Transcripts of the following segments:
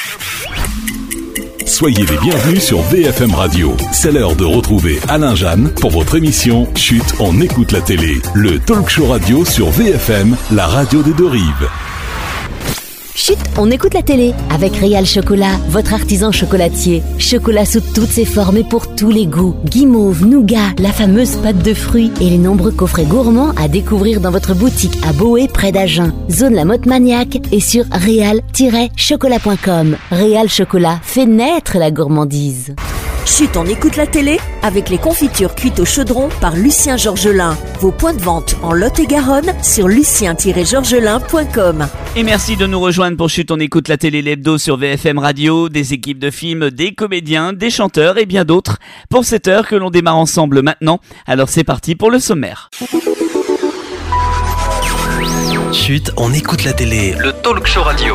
Soyez les bienvenus sur VFM Radio. C'est l'heure de retrouver Alain Jeanne pour votre émission Chut, on écoute la télé. Le talk show radio sur VFM, la radio des deux rives. Chut, on écoute la télé avec Réal Chocolat, votre artisan chocolatier. Chocolat sous toutes ses formes et pour tous les goûts. Guimauve, nougat, la fameuse pâte de fruits et les nombreux coffrets gourmands à découvrir dans votre boutique à Boé près d'Agen. Zone La Motte Maniaque et sur réal-chocolat.com. Réal Chocolat fait naître la gourmandise. Chut, on écoute la télé avec les confitures cuites au chaudron par Lucien Georgelin. Vos points de vente en Lot-et-Garonne sur lucien-georgelin.com. Et merci de nous rejoindre pour Chut, on écoute la télé l'hebdo sur VFM Radio, des équipes de films, des comédiens, des chanteurs et bien d'autres pour cette heure que l'on démarre ensemble maintenant. Alors c'est parti pour le sommaire. Chut, on écoute la télé, le talk show radio.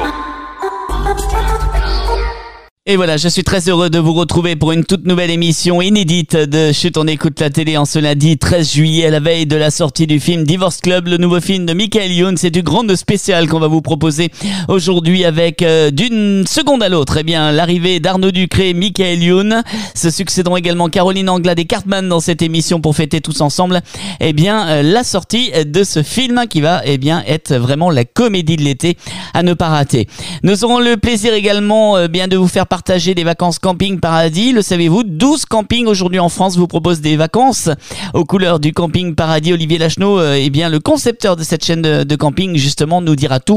Et voilà, je suis très heureux de vous retrouver pour une toute nouvelle émission inédite de Chut, on écoute la télé en ce lundi 13 juillet à la veille de la sortie du film Divorce Club, le nouveau film de Michael Youn. C'est du grand spécial qu'on va vous proposer aujourd'hui avec d'une seconde à l'autre, eh bien, l'arrivée d'Arnaud Ducré et Michael Youn. Se succéderont également Caroline Anglade et Cartman dans cette émission pour fêter tous ensemble, eh bien, la sortie de ce film qui va, eh bien, être vraiment la comédie de l'été à ne pas rater. Nous aurons le plaisir également, bien, de vous faire partager des vacances camping paradis. Le savez-vous, 12 campings aujourd'hui en France vous proposent des vacances aux couleurs du camping paradis. Olivier Lacheneau, eh bien, le concepteur de cette chaîne de camping, justement, nous dira tout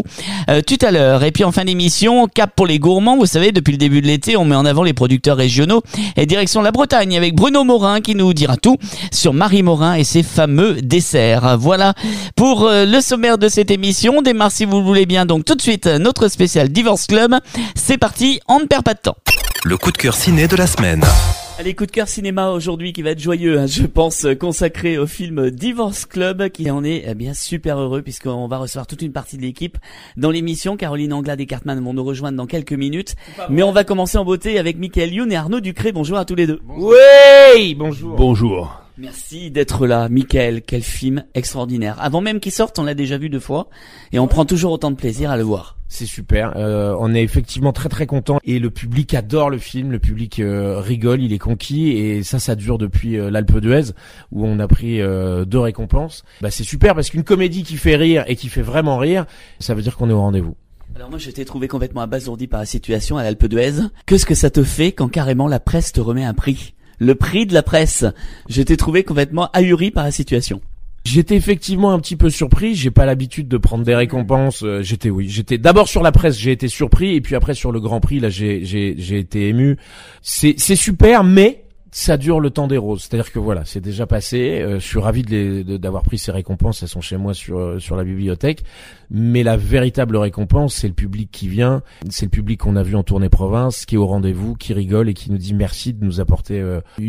à l'heure. Et puis en fin d'émission, cap pour les gourmands. Vous savez, depuis le début de l'été, on met en avant les producteurs régionaux et direction la Bretagne avec Bruno Morin qui nous dira tout sur Marie Morin et ses fameux desserts. Voilà pour le sommaire de cette émission. On démarre, si vous le voulez bien, donc tout de suite notre spécial Divorce Club. C'est parti, on ne perd pas de temps. Le coup de cœur ciné de la semaine. Allez, coup de cœur cinéma aujourd'hui qui va être joyeux, hein, je pense, consacré au film Divorce Club, qui en est bien super heureux puisqu'on va recevoir toute une partie de l'équipe dans l'émission. Caroline Anglade et Cartman vont nous rejoindre dans quelques minutes. Mais on va commencer en beauté avec Michael Youn et Arnaud Ducré. Bonjour à tous les deux. Oui, bonjour. Bonjour. Merci d'être là, Michael. Quel film extraordinaire. Avant même qu'il sorte, on l'a déjà vu 2 fois et on prend toujours autant de plaisir à le voir. C'est super, on est effectivement très très content et le public adore le film, le public rigole, il est conquis et ça dure depuis l'Alpe d'Huez où on a pris 2 récompenses. Bah c'est super parce qu'une comédie qui fait rire et qui fait vraiment rire, ça veut dire qu'on est au rendez-vous. Alors moi je t'ai trouvé complètement abasourdi par la situation à l'Alpe d'Huez. Qu'est-ce que ça te fait quand carrément la presse te remet un prix ? Le prix de la presse. Je t'ai trouvé complètement ahuri par la situation. J'étais effectivement un petit peu surpris, j'ai pas l'habitude de prendre des récompenses, j'étais d'abord sur la presse, j'ai été surpris et puis après sur le Grand Prix là j'ai été ému. C'est super mais ça dure le temps des roses, c'est-à-dire que voilà, c'est déjà passé, je suis ravi d'avoir pris ces récompenses, elles sont chez moi sur la bibliothèque, mais la véritable récompense, c'est le public qui vient, c'est le public qu'on a vu en tournée province, qui est au rendez-vous, qui rigole et qui nous dit merci de nous apporter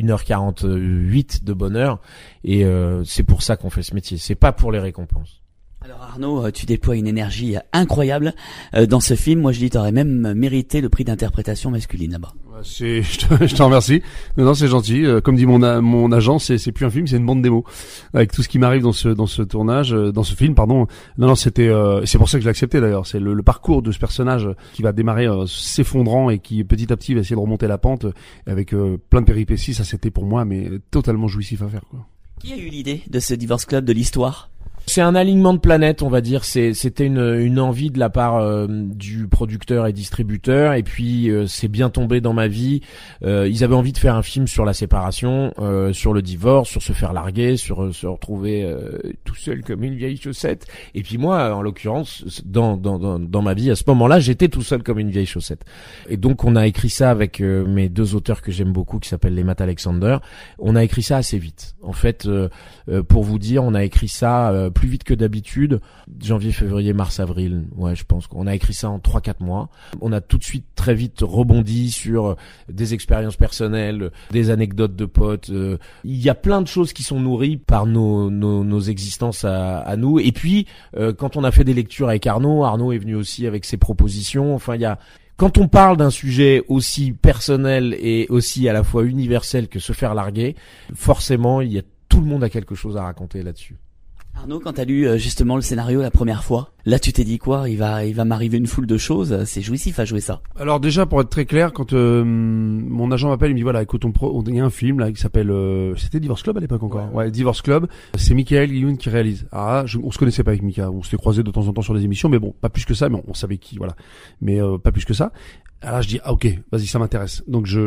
1h48 de bonheur, et c'est pour ça qu'on fait ce métier, c'est pas pour les récompenses. Alors Arnaud, tu déploies une énergie incroyable dans ce film. Moi je dis t'aurais même mérité le prix d'interprétation masculine là-bas. Je t'en remercie. Non, c'est gentil. Comme dit mon agent, c'est plus un film, c'est une bande démo. Avec tout ce qui m'arrive dans ce tournage, dans ce film, pardon. Non, c'était, c'est pour ça que je l'ai accepté d'ailleurs. C'est le parcours de ce personnage qui va démarrer s'effondrant et qui petit à petit va essayer de remonter la pente avec plein de péripéties. Ça, c'était pour moi, mais totalement jouissif à faire, quoi. Qui a eu l'idée de ce Divorce Club, de l'histoire ? C'est un alignement de planètes, on va dire. C'était une envie de la part du producteur et distributeur, et puis c'est bien tombé dans ma vie. Ils avaient envie de faire un film sur la séparation, sur le divorce, sur se faire larguer, sur se retrouver tout seul comme une vieille chaussette. Et puis moi, en l'occurrence, dans ma vie à ce moment-là, j'étais tout seul comme une vieille chaussette. Et donc on a écrit ça avec mes 2 auteurs que j'aime beaucoup, qui s'appellent les Matt Alexander. On a écrit ça assez vite. En fait, pour vous dire, on a écrit ça plus vite que d'habitude, janvier, février, mars, avril. Ouais, je pense qu'on a écrit ça en 3-4 mois. On a tout de suite très vite rebondi sur des expériences personnelles, des anecdotes de potes. Il y a plein de choses qui sont nourries par nos existences à nous. Et puis, quand on a fait des lectures avec Arnaud est venu aussi avec ses propositions. Enfin, quand on parle d'un sujet aussi personnel et aussi à la fois universel que se faire larguer, forcément, tout le monde a quelque chose à raconter là-dessus. Arnaud, quand t'as lu justement le scénario la première fois, là tu t'es dit quoi? Il va m'arriver une foule de choses. C'est jouissif à jouer ça. Alors déjà, pour être très clair, quand mon agent m'appelle, il me dit voilà, écoute, il y a un film là qui s'appelle, c'était Divorce Club à l'époque encore. Ouais, Divorce Club. C'est Michael Youn qui réalise. Ah, on se connaissait pas avec Mika, on s'était croisés de temps en temps sur des émissions, mais bon, pas plus que ça, mais on savait qui, voilà. Mais pas plus que ça. Alors là, je dis ok, vas-y, ça m'intéresse. Donc je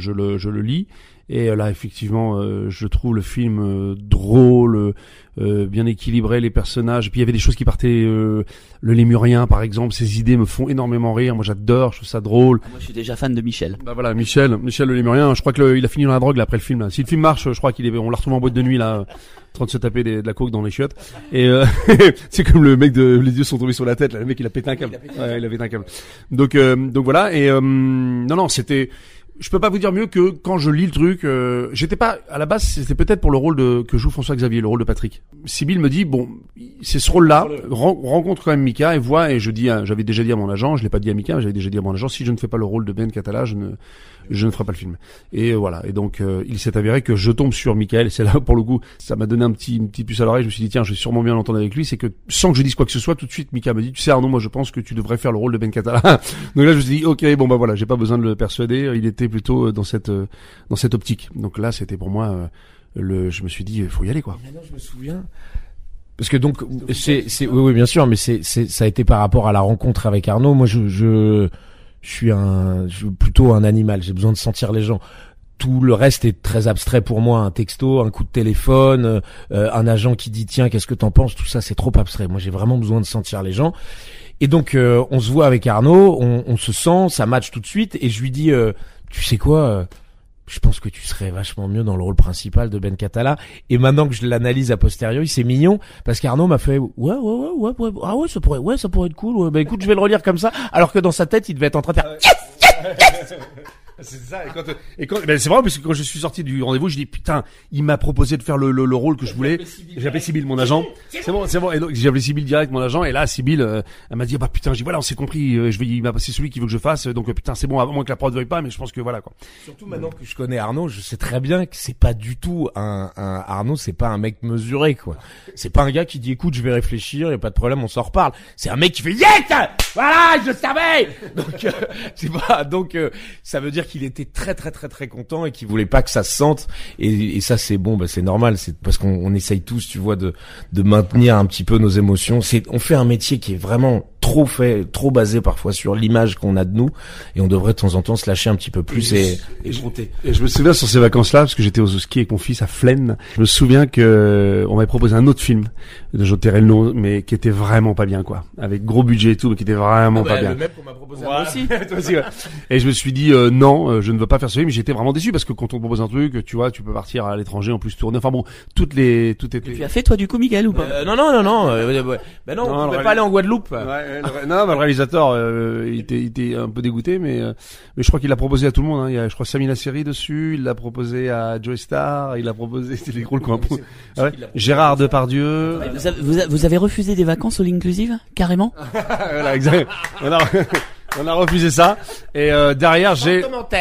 le lis. Et là, effectivement, je trouve le film drôle, bien équilibré, les personnages. Et puis il y avait des choses qui partaient. Le Lémurien, par exemple, ses idées me font énormément rire. Moi, j'adore, je trouve ça drôle. Moi, je suis déjà fan de Michel. Bah voilà, Michel le Lémurien. Je crois que il a fini dans la drogue là après le film. Là. Si le film marche, je crois on l'a retrouvé en boîte de nuit là, en train de se taper de la coke dans les chiottes. Et c'est comme le mec les yeux sont tombés sur la tête. Là, le mec, il a pété un câble. Ouais, il a pété un câble. Donc voilà. Et non, c'était. Je peux pas vous dire mieux que quand je lis le truc, j'étais pas à la base, c'était peut-être pour le rôle que joue François Xavier, le rôle de Patrick. Sibylle me dit bon, c'est ce rôle-là, rencontre quand même Mika et voit, et je dis, j'avais déjà dit à mon agent, je l'ai pas dit à Mika, mais j'avais déjà dit à mon agent, si je ne fais pas le rôle de Ben Catala, je ne ferai pas le film. Et voilà. Et donc il s'est avéré que je tombe sur Michael, et c'est là pour le coup, ça m'a donné une petite puce à l'oreille. Je me suis dit tiens, je vais sûrement bien l'entendre avec lui. C'est que sans que je dise quoi que ce soit, tout de suite Mika me dit tu sais Arnaud, moi je pense que tu devrais faire le rôle de Ben Catala. Donc là je me suis dit ok, bon bah voilà, j'ai pas besoin de le persuader. Il était plutôt dans cette optique. Donc là c'était pour moi je me suis dit faut y aller quoi. Maintenant je me souviens. Parce que donc oui bien sûr, mais ça a été par rapport à la rencontre avec Arnaud. Moi je suis plutôt un animal, j'ai besoin de sentir les gens. Tout le reste est très abstrait pour moi, un texto, un coup de téléphone, un agent qui dit tiens, qu'est-ce que t'en penses, tout ça c'est trop abstrait. Moi j'ai vraiment besoin de sentir les gens. Et donc on se voit avec Arnaud, on se sent, ça match tout de suite et je lui dis tu sais quoi, je pense que tu serais vachement mieux dans le rôle principal de Ben Catala. Et maintenant que je l'analyse a posteriori, c'est mignon parce qu'Arnaud m'a fait ouais ah ouais ça pourrait être cool. Ouais. Bah écoute, je vais le relire comme ça, alors que dans sa tête il devait être en train de faire yes. C'est ça. Et quand ben c'est vrai parce que quand je suis sorti du rendez-vous, je dis putain, il m'a proposé de faire le rôle que je voulais. J'ai appelé Sibylle, mon agent. C'est bon. Et donc j'ai appelé Sibylle direct, mon agent. Et là, Sibylle, elle m'a dit bah putain, j'ai dit voilà, on s'est compris. Il m'a passé celui qu'il veut que je fasse. Donc putain, c'est bon, à moins que la prod veuille pas, mais je pense que voilà quoi. Surtout maintenant que je connais Arnaud, je sais très bien que c'est pas du tout un Arnaud, c'est pas un mec mesuré quoi. C'est pas un gars qui dit écoute, je vais réfléchir, y a pas de problème, on s'en reparle. C'est un mec qui fait yes, voilà, je savais. Donc ça veut dire qu'il était très content et qu'il voulait pas que ça se sente et ça c'est bon, bah c'est normal, c'est parce qu'on essaye tous, tu vois, de maintenir un petit peu nos émotions. On fait un métier qui est vraiment trop basé parfois sur l'image qu'on a de nous et on devrait de temps en temps se lâcher un petit peu plus et frotter. Et je me souviens sur ces vacances-là, parce que j'étais au ski avec mon fils à Flaine, je me souviens que on m'avait proposé un autre film, je tairai le nom, mais qui était vraiment pas bien quoi, avec gros budget et tout, mais qui était vraiment pas bien. Le même qu'on m'a proposé moi aussi. Toi aussi ouais. Et je me suis dit non, je ne veux pas faire ce film, mais j'étais vraiment déçu parce que quand on te propose un truc, tu vois, tu peux partir à l'étranger en plus tourner. Enfin bon, tout était. Tu as fait toi du coup Miguel ou pas? Non. Ben non, on pouvait pas aller en Guadeloupe. Non, le réalisateur, il était un peu dégoûté, mais je crois qu'il l'a proposé à tout le monde. Hein. Il y a, je crois, Samina Seri dessus. Il l'a proposé à Joey Star. Il l'a proposé. C'était les gros le coin. Ouais. Gérard Depardieu. Vous avez refusé des vacances all inclusive carrément? Voilà, exact. On a refusé ça. Et derrière j'ai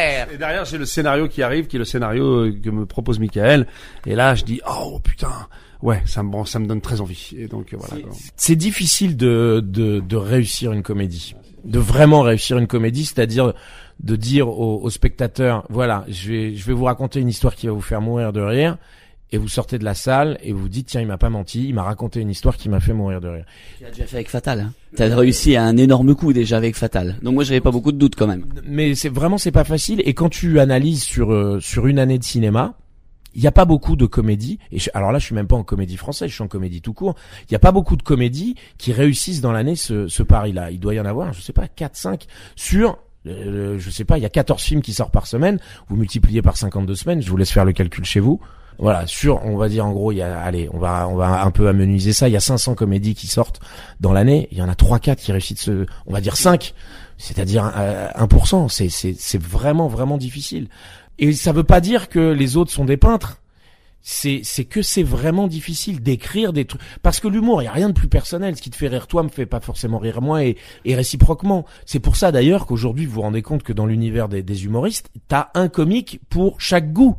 le scénario qui arrive, qui est le scénario que me propose Michael. Et là, je dis oh putain. Ouais, ça me donne très envie. Et donc voilà. C'est difficile de réussir une comédie, de vraiment réussir une comédie, c'est-à-dire de dire aux spectateurs, voilà, je vais vous raconter une histoire qui va vous faire mourir de rire, et vous sortez de la salle et vous vous dites tiens, il m'a pas menti, il m'a raconté une histoire qui m'a fait mourir de rire. Tu l'as déjà fait avec Fatal. Hein. T'as réussi à un énorme coup déjà avec Fatal. Donc moi j'avais pas beaucoup de doutes quand même. Mais c'est pas facile. Et quand tu analyses sur une année de cinéma. Il y a pas beaucoup de comédies, alors là je suis même pas en comédie française, je suis en comédie tout court. Il y a pas beaucoup de comédies qui réussissent dans l'année ce pari-là. Il doit y en avoir, je sais pas, 4-5 sur, je sais pas, il y a 14 films qui sortent par semaine. Vous multipliez par 52 semaines, je vous laisse faire le calcul chez vous. Voilà, on va dire en gros, on va un peu amenuiser ça. Il y a 500 comédies qui sortent dans l'année. Il y en a 3-4 qui réussissent, on va dire 5, c'est-à-dire 1%. C'est vraiment difficile. Et ça veut pas dire que les autres sont des peintres. C'est que c'est vraiment difficile d'écrire des trucs. Parce que l'humour, il y a rien de plus personnel. Ce qui te fait rire toi me fait pas forcément rire moi et réciproquement. C'est pour ça d'ailleurs qu'aujourd'hui vous vous rendez compte que dans l'univers des humoristes, t'as un comique pour chaque goût.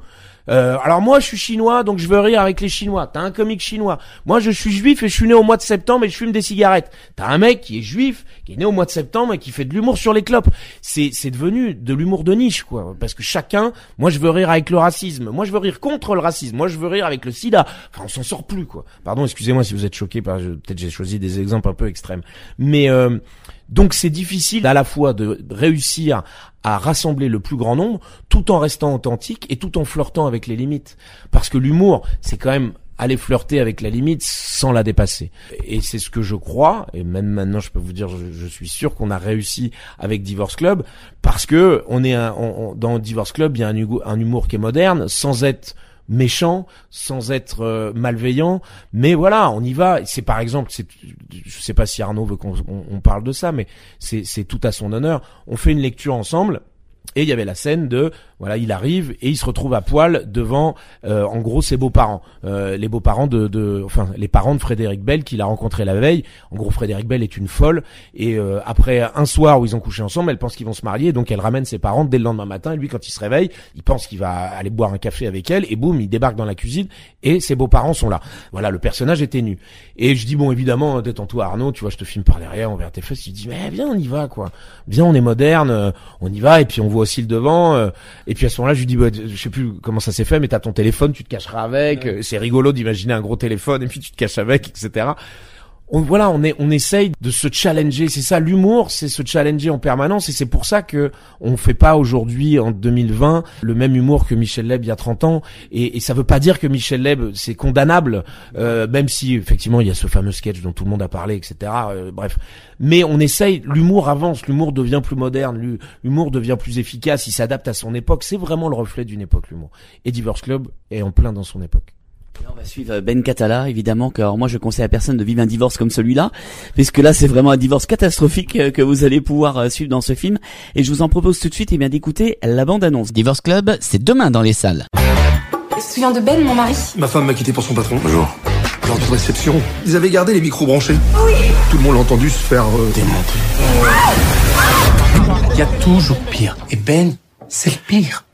Alors moi je suis chinois donc je veux rire avec les Chinois. T'as un comique chinois. Moi je suis juif et je suis né au mois de septembre et je fume des cigarettes. T'as un mec qui est juif, qui est né au mois de septembre et qui fait de l'humour sur les clopes. C'est devenu de l'humour de niche quoi. Parce que chacun, moi je veux rire avec le racisme, moi je veux rire contre le racisme, moi je veux rire avec le sida. Enfin on s'en sort plus quoi. Pardon, excusez-moi si vous êtes choqués par peut-être j'ai choisi des exemples un peu extrêmes. Mais donc c'est difficile à la fois de réussir à rassembler le plus grand nombre tout en restant authentique et tout en flirtant avec les limites. Parce que l'humour, c'est quand même aller flirter avec la limite sans la dépasser. Et c'est ce que je crois, et même maintenant je peux vous dire, je suis sûr qu'on a réussi avec Divorce Club, parce que dans Divorce Club, il y a un humour qui est moderne, sans être méchant, sans être malveillant, mais voilà, on y va. C'est par exemple, je sais pas si Arnaud veut qu'on parle de ça, mais c'est tout à son honneur. On fait une lecture ensemble. Et il y avait la scène de, voilà, il arrive et il se retrouve à poil devant, en gros, ses beaux-parents, les beaux-parents enfin, les parents de Frédéric Bell qu'il a rencontré la veille. En gros, Frédéric Bell est une folle et après un soir où ils ont couché ensemble, elle pense qu'ils vont se marier, donc elle ramène ses parents dès le lendemain matin. Et lui, quand il se réveille, il pense qu'il va aller boire un café avec elle et boum, il débarque dans la cuisine et ses beaux-parents sont là. Voilà, le personnage était nu. Et je dis bon, évidemment, détends-toi Arnaud, tu vois, je te filme par derrière, on verra tes fesses. Il dit mais viens, on y va quoi. Viens, on est moderne, on y va et puis on voit aussi le devant et puis à ce moment-là je lui dis je sais plus comment ça s'est fait mais t'as ton téléphone, tu te cacheras avec, c'est rigolo d'imaginer un gros téléphone et puis tu te caches avec, etc. On essaye de se challenger, c'est ça l'humour, c'est se challenger en permanence et c'est pour ça que on fait pas aujourd'hui en 2020 le même humour que Michel Leb il y a 30 ans et ça veut pas dire que Michel Leb c'est condamnable, même si effectivement il y a ce fameux sketch dont tout le monde a parlé, etc. Bref, mais on essaye, l'humour avance, l'humour devient plus moderne, l'humour devient plus efficace, il s'adapte à son époque, c'est vraiment le reflet d'une époque l'humour. Et Divorce Club est en plein dans son époque. On va suivre Ben Catala, évidemment, car moi je conseille à personne de vivre un divorce comme celui-là, puisque là c'est vraiment un divorce catastrophique que vous allez pouvoir suivre dans ce film. Et je vous en propose tout de suite d'écouter la bande-annonce. Divorce Club, c'est demain dans les salles. Tu te souviens de Ben, mon mari? Ma femme m'a quitté pour son patron. Bonjour. Lors de réception, ils avaient gardé les micros branchés. Oui. Tout le monde l'a entendu se faire démonter. Il y a toujours pire. Et Ben, c'est le pire.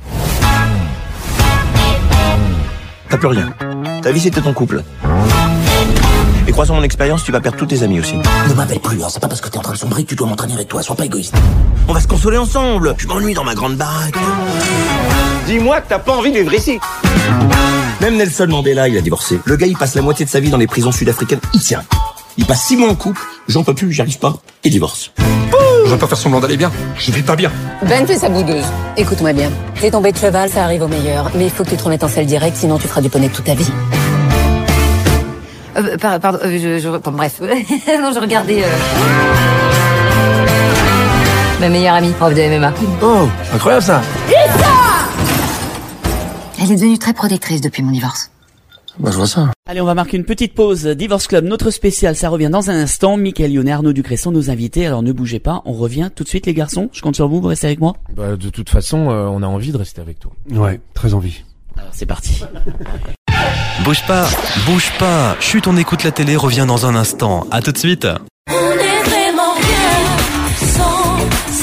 T'as plus rien. Ta vie, c'était ton couple. Et crois sur mon expérience, tu vas perdre tous tes amis aussi. Ne m'appelle plus, hein. C'est pas parce que t'es en train de sombrer que tu dois m'entraîner avec toi. Sois pas égoïste. On va se consoler ensemble. Je m'ennuie dans ma grande baraque. Dis-moi que t'as pas envie de vivre ici. Même Nelson Mandela, il a divorcé. Le gars, il passe la moitié de sa vie dans les prisons sud-africaines. Il tient. Il passe 6 mois en couple. J'en peux plus, j'y arrive pas. Et divorce. Je vais pas faire semblant d'aller bien. Je vais pas bien. Ben fait sa boudeuse. Écoute-moi bien. T'es tombé de cheval, ça arrive au meilleur. Mais il faut que tu te remettes en selle direct, sinon tu feras du poney toute ta vie. Pardon, bref. Non, je regardais... ma meilleure amie, prof de MMA. Oh, incroyable ça. Elle est devenue très protectrice depuis mon divorce. Bah, je vois ça. Allez, on va marquer une petite pause. Divorce Club, notre spécial, ça revient dans un instant. Michael Youn et Arnaud Ducré sont nos invités, alors ne bougez pas, on revient tout de suite les garçons. Je compte sur vous, vous restez avec moi. Bah, de toute façon, on a envie de rester avec toi. Ouais, très envie. Alors c'est parti. Bouge pas, bouge pas. Chut, on écoute la télé, revient dans un instant. À tout de suite. On est vraiment bien sans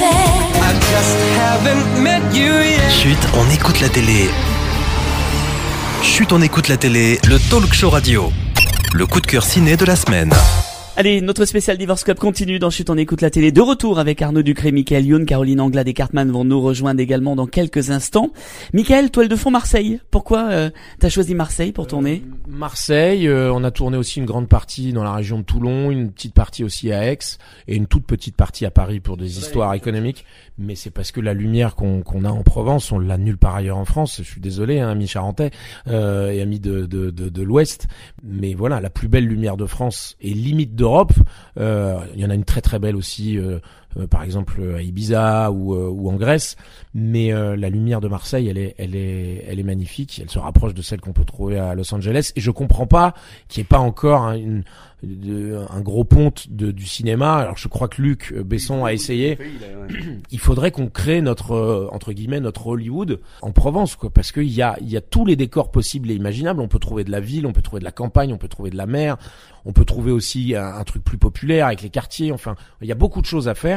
Chut, on écoute la télé. Chut, on écoute la télé, le talk show radio. Le coup de cœur ciné de la semaine. Allez, notre spécial Divorce Club continue dans Chut, on écoute la télé. De retour avec Arnaud Ducré, Michael Youn, Caroline Anglade et Cartman vont nous rejoindre également dans quelques instants. Michael, toile de fond Marseille. Pourquoi t'as choisi Marseille pour tourner? Marseille, on a tourné aussi une grande partie dans la région de Toulon, une petite partie aussi à Aix et une toute petite partie à Paris pour des histoires économiques. Mais c'est parce que la lumière qu'on a en Provence, on l'a nulle part ailleurs en France. Je suis désolé, hein, amis charentais et amis de l'Ouest. Mais voilà, la plus belle lumière de France et limite d'Europe. Il y en a une très très belle aussi, par exemple à Ibiza ou en Grèce. Mais la lumière de Marseille, elle est magnifique. Elle se rapproche de celle qu'on peut trouver à Los Angeles. Et je comprends pas qu'il n'y ait pas encore un gros ponte du cinéma. Alors je crois que Luc Besson a essayé. Il faudrait qu'on crée notre entre guillemets notre Hollywood en Provence, quoi, parce qu'il y a tous les décors possibles et imaginables. On peut trouver de la ville, on peut trouver de la campagne, on peut trouver de la mer, on peut trouver aussi un truc plus populaire avec les quartiers. Enfin, il y a beaucoup de choses à faire.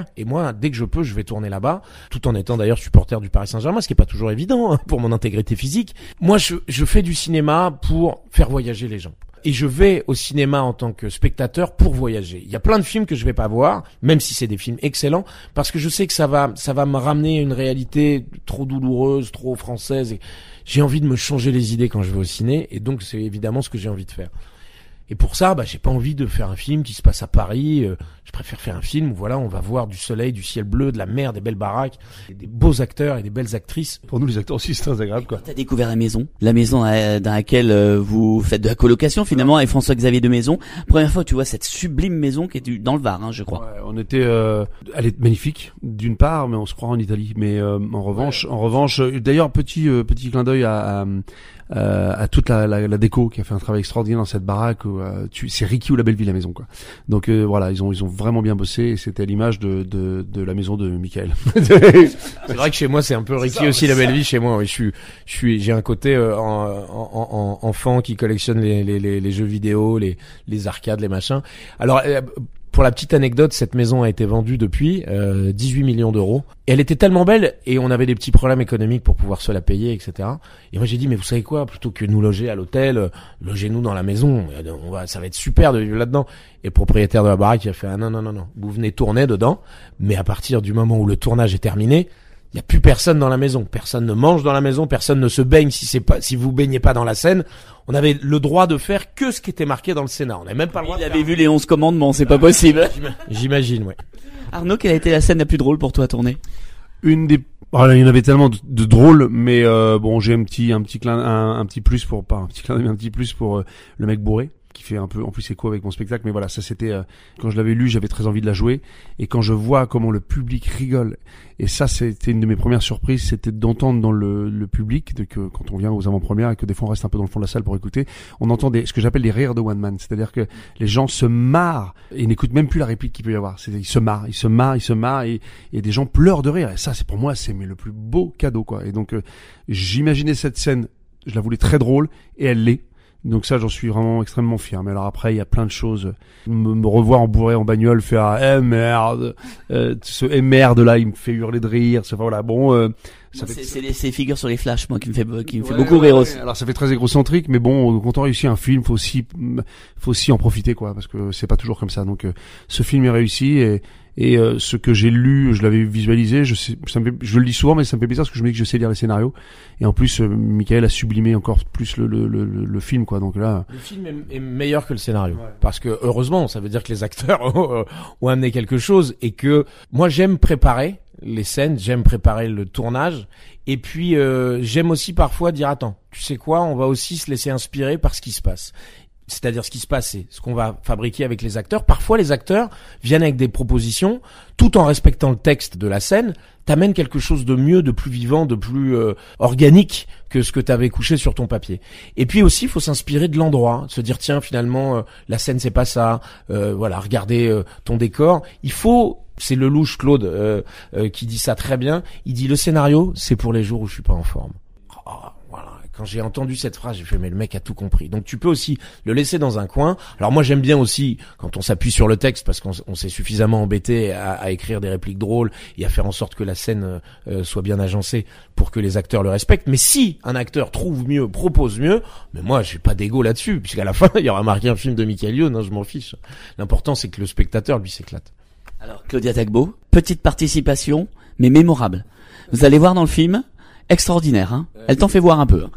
Et moi, dès que je peux, je vais tourner là-bas, tout en étant d'ailleurs supporter du Paris Saint-Germain, ce qui est pas toujours évident pour mon intégrité physique. Moi, je fais du cinéma pour faire voyager les gens. Et je vais au cinéma en tant que spectateur pour voyager. Il y a plein de films que je vais pas voir, même si c'est des films excellents, parce que je sais que ça va me ramener à une réalité trop douloureuse, trop française. Et j'ai envie de me changer les idées quand je vais au ciné, et donc c'est évidemment ce que j'ai envie de faire. Et pour ça, j'ai pas envie de faire un film qui se passe à Paris. Je préfère faire un film où voilà, on va voir du soleil, du ciel bleu, de la mer, des belles baraques, des beaux acteurs et des belles actrices. Pour nous, les acteurs aussi, c'est très agréable, quoi. T'as découvert la maison dans laquelle vous faites de la colocation finalement avec François-Xavier de Maison. Première fois, tu vois cette sublime maison qui est dans le Var, je crois. Ouais, on était, elle est magnifique d'une part, mais on se croit en Italie. Mais en revanche, d'ailleurs, petit clin d'œil à toute la déco qui a fait un travail extraordinaire dans cette baraque. C'est Ricky ou la Belleville, la maison, quoi. Donc voilà, ils ont vraiment bien bossé, et c'était à l'image de la maison de Michael. C'est vrai que chez moi c'est un peu Ricky aussi, la Belleville chez moi. Oui, j'ai un côté enfant qui collectionne les jeux vidéo, les arcades, les machins. Alors pour la petite anecdote, cette maison a été vendue depuis 18 millions d'euros. Et elle était tellement belle, et on avait des petits problèmes économiques pour pouvoir se la payer, etc. Et moi j'ai dit, mais vous savez quoi, plutôt que nous loger à l'hôtel, logez-nous dans la maison. Ça va être super de vivre là-dedans. Et le propriétaire de la baraque, il a fait, non. Vous venez tourner dedans, mais à partir du moment où le tournage est terminé, il y a plus personne dans la maison. Personne ne mange dans la maison, personne ne se baigne si vous baignez pas dans la scène. On avait le droit de faire que ce qui était marqué dans le scénar. On n'avait même pas le droit. Il avait vu les 11 commandements, c'est pas possible. J'imagine, ouais. Arnaud, quelle a été la scène la plus drôle pour toi à tourner? Il y en avait tellement de drôles, mais j'ai un petit plus pour le mec bourré, qui fait un peu en plus écho avec mon spectacle. Mais voilà, ça c'était quand je l'avais lu, j'avais très envie de la jouer, et quand je vois comment le public rigole, et ça c'était une de mes premières surprises, c'était d'entendre dans le public, que quand on vient aux avant-premières et que des fois on reste un peu dans le fond de la salle pour écouter, on entend ce que j'appelle des rires de one man, c'est-à-dire que les gens se marrent et n'écoutent même plus la réplique qu'il peut y avoir. Ils se marrent, et des gens pleurent de rire. Et ça, c'est pour moi, c'est le plus beau cadeau, quoi. Et donc j'imaginais cette scène, je la voulais très drôle, et elle l'est. Donc ça, j'en suis vraiment extrêmement fier. Mais alors après, il y a plein de choses. Me revoir bourré en bagnole, faire merde, ce merde là, il me fait hurler de rire. Voilà, bon. C'est ces figures sur les flashs, moi, qui me fait beaucoup rire aussi. Alors ça fait très égocentrique, mais bon, quand on réussit un film, faut aussi en profiter, quoi, parce que c'est pas toujours comme ça. Donc ce film est réussi, et ce que j'ai lu, je l'avais visualisé, je le lis souvent, mais ça me fait plaisir parce que je me dis que je sais lire les scénarios. Et en plus, Michael a sublimé encore plus le film, quoi. Donc là, le film est meilleur que le scénario, parce que heureusement, ça veut dire que les acteurs ont amené quelque chose, et que moi j'aime préparer les scènes, j'aime préparer le tournage, et puis j'aime aussi parfois dire, attends, tu sais quoi, on va aussi se laisser inspirer par ce qui se passe. C'est-à-dire, ce qui se passe, c'est ce qu'on va fabriquer avec les acteurs. Parfois, les acteurs viennent avec des propositions, tout en respectant le texte de la scène, t'amènent quelque chose de mieux, de plus vivant, de plus organique que ce que t'avais couché sur ton papier. Et puis aussi, il faut s'inspirer de l'endroit, se dire, tiens, finalement, la scène, c'est pas ça. Regardez ton décor. C'est Lelouch, Claude, qui dit ça très bien. Il dit, le scénario, c'est pour les jours où je suis pas en forme. Quand j'ai entendu cette phrase, j'ai fait, mais le mec a tout compris. Donc tu peux aussi le laisser dans un coin. Alors moi j'aime bien aussi quand on s'appuie sur le texte, parce qu'on s'est suffisamment embêté à écrire des répliques drôles et à faire en sorte que la scène soit bien agencée pour que les acteurs le respectent. Mais si un acteur trouve mieux, propose mieux, mais moi j'ai pas d'ego là-dessus, puisqu'à la fin il y aura marqué un film de Michael Youn, je m'en fiche. L'important c'est que le spectateur lui s'éclate. Alors Claudia Tagbo, petite participation, mais mémorable. Vous allez voir dans le film, extraordinaire, hein. Elle t'en fait voir un peu.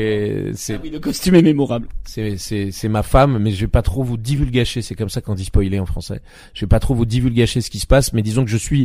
Oui, le costume est mémorable. C'est ma femme, mais je vais pas trop vous divulgacher. C'est comme ça qu'on dit spoiler en français. Je vais pas trop vous divulgacher ce qui se passe, mais disons que je suis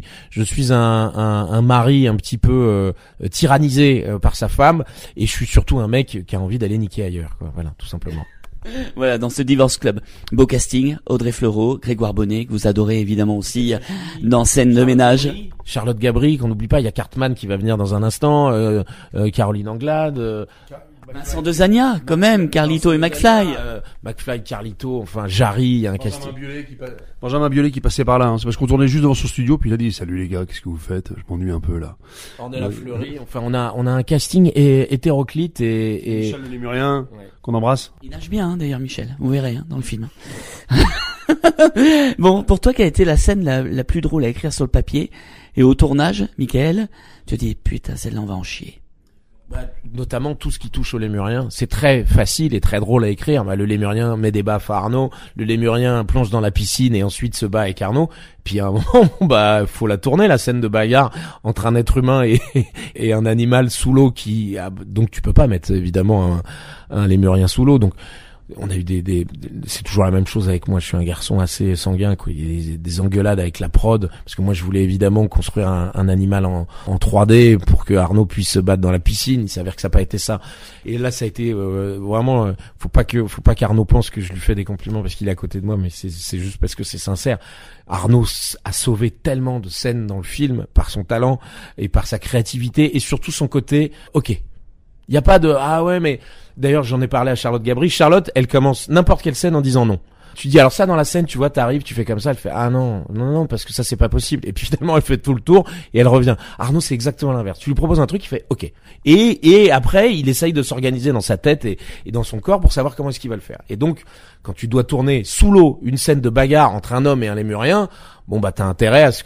un mari un petit peu tyrannisé par sa femme, et je suis surtout un mec qui a envie d'aller niquer ailleurs, quoi. Voilà, tout simplement. Voilà, dans ce Divorce Club. Beau casting, Audrey Fleurot, Grégoire Bonnet, que vous adorez évidemment aussi dans Scène de ménage. Charlotte Gabri, qu'on n'oublie pas, il y a Cartman qui va venir dans un instant, Caroline Anglade, Vincent Dezania, quand même, Carlito et McFly. McFly, Carlito, enfin Jarry, il y a un casting. Benjamin Biolay qui passait par là, hein. C'est parce qu'on tournait juste devant son studio, puis il a dit, salut les gars, qu'est-ce que vous faites? Je m'ennuie un peu là. Ornella Fleury, enfin on a un casting hétéroclite et Michel Lémurien, qu'on embrasse. Il nage bien, hein, d'ailleurs, Michel. Vous verrez, hein, dans le film. Bon, pour toi, quelle a été la scène la plus drôle à écrire sur le papier? Et au tournage, Michael, tu te dis, putain, celle-là, on va en chier. Notamment tout ce qui touche au lémurien, c'est très facile et très drôle à écrire. Le lémurien met des baffes à Arnaud, le lémurien plonge dans la piscine et ensuite se bat avec Arnaud. Puis à un moment, faut la tourner, la scène de bagarre entre un être humain et un animal sous l'eau donc tu peux pas mettre évidemment un lémurien sous l'eau. Donc on a eu c'est toujours la même chose avec moi. Je suis un garçon assez sanguin, quoi. Il y a des engueulades avec la prod, parce que moi je voulais évidemment construire un animal en 3D pour que Arnaud puisse se battre dans la piscine. Il s'avère que ça n'a pas été ça. Et là, ça a été vraiment. Faut pas qu'Arnaud pense que je lui fais des compliments parce qu'il est à côté de moi, mais c'est juste parce que c'est sincère. Arnaud a sauvé tellement de scènes dans le film par son talent et par sa créativité et surtout son côté. Ok. Il y a pas de ah ouais, mais d'ailleurs j'en ai parlé à Charlotte Gabri. Charlotte, elle commence n'importe quelle scène en disant non. Tu dis alors ça dans la scène, tu vois, t'arrives, tu fais comme ça, elle fait ah non parce que ça c'est pas possible. Et puis finalement elle fait tout le tour et elle revient. Arnaud c'est exactement l'inverse. Tu lui proposes un truc, il fait ok. Et après il essaye de s'organiser dans sa tête et dans son corps pour savoir comment est-ce qu'il va le faire. Et donc quand tu dois tourner sous l'eau une scène de bagarre entre un homme et un lémurien, t'as intérêt à ce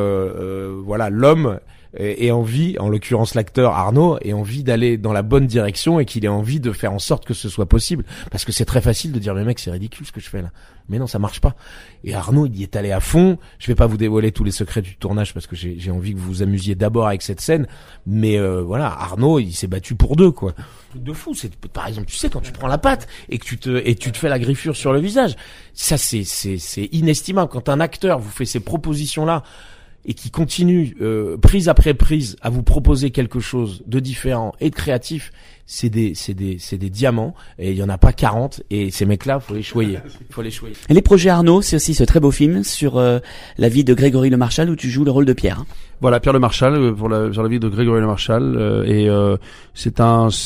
que l'homme ait envie, en l'occurrence l'acteur Arnaud, ait envie d'aller dans la bonne direction et qu'il ait envie de faire en sorte que ce soit possible. Parce que c'est très facile de dire mais mec c'est ridicule ce que je fais là. Mais non, ça marche pas. Et Arnaud il y est allé à fond. Je vais pas vous dévoiler tous les secrets du tournage parce que j'ai envie que vous vous amusiez d'abord avec cette scène. Mais Arnaud il s'est battu pour deux quoi. Truc de fou. C'est par exemple tu sais quand tu prends la pâte et que tu te fais la griffure sur le visage. Ça c'est inestimable. Quand un acteur vous fait ces propositions là et qui continue prise après prise à vous proposer quelque chose de différent et de créatif, c'est des diamants et il y en a pas 40 et ces mecs-là faut les choyer. Et les projets Arnaud, c'est aussi ce très beau film sur la vie de Grégory Le Marchal où tu joues le rôle de Pierre. Voilà, Pierre Le Marchal sur la vie de Grégory Le Marchal c'est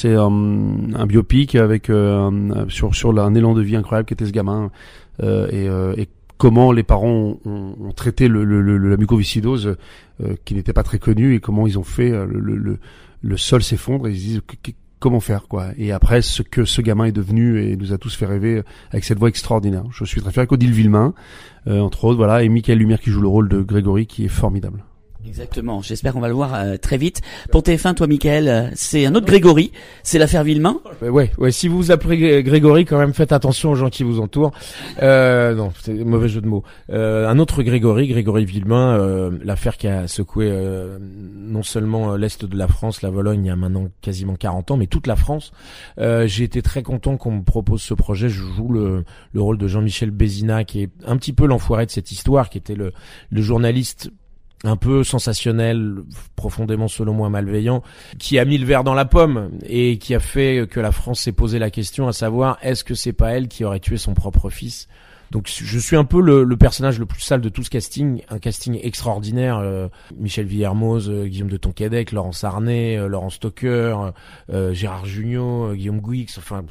un biopic avec sur un élan de vie incroyable qu'était ce gamin et comment les parents ont traité la mucoviscidose qui n'était pas très connue et comment ils ont fait le sol s'effondre et ils se disent comment faire quoi. Et après ce que ce gamin est devenu et nous a tous fait rêver avec cette voix extraordinaire. Je suis très fier avec Odile Villemain entre autres et Mickaël Lumière qui joue le rôle de Grégory qui est formidable. Exactement, j'espère qu'on va le voir très vite. Pour TF1, toi Mickaël, c'est un autre Grégory, c'est l'affaire Villemain. Ouais, si vous vous appelez Grégory, quand même faites attention aux gens qui vous entourent. Non, c'est un mauvais jeu de mots. Un autre Grégory Villemain, l'affaire qui a secoué non seulement l'Est de la France, la Vologne, il y a maintenant quasiment 40 ans, mais toute la France. J'ai été très content qu'on me propose ce projet. Je joue le rôle de Jean-Michel Bézina, qui est un petit peu l'enfoiré de cette histoire, qui était le journaliste un peu sensationnel, profondément selon moi malveillant, qui a mis le verre dans la pomme et qui a fait que la France s'est posé la question à savoir est-ce que c'est pas elle qui aurait tué son propre fils. Donc je suis un peu le personnage le plus sale de tout ce casting, un casting extraordinaire, Michel Villermoz, Guillaume de Tonquédec, Laurence Arnay, Laurent Stocker, Gérard Jugnot, Guillaume Gouix,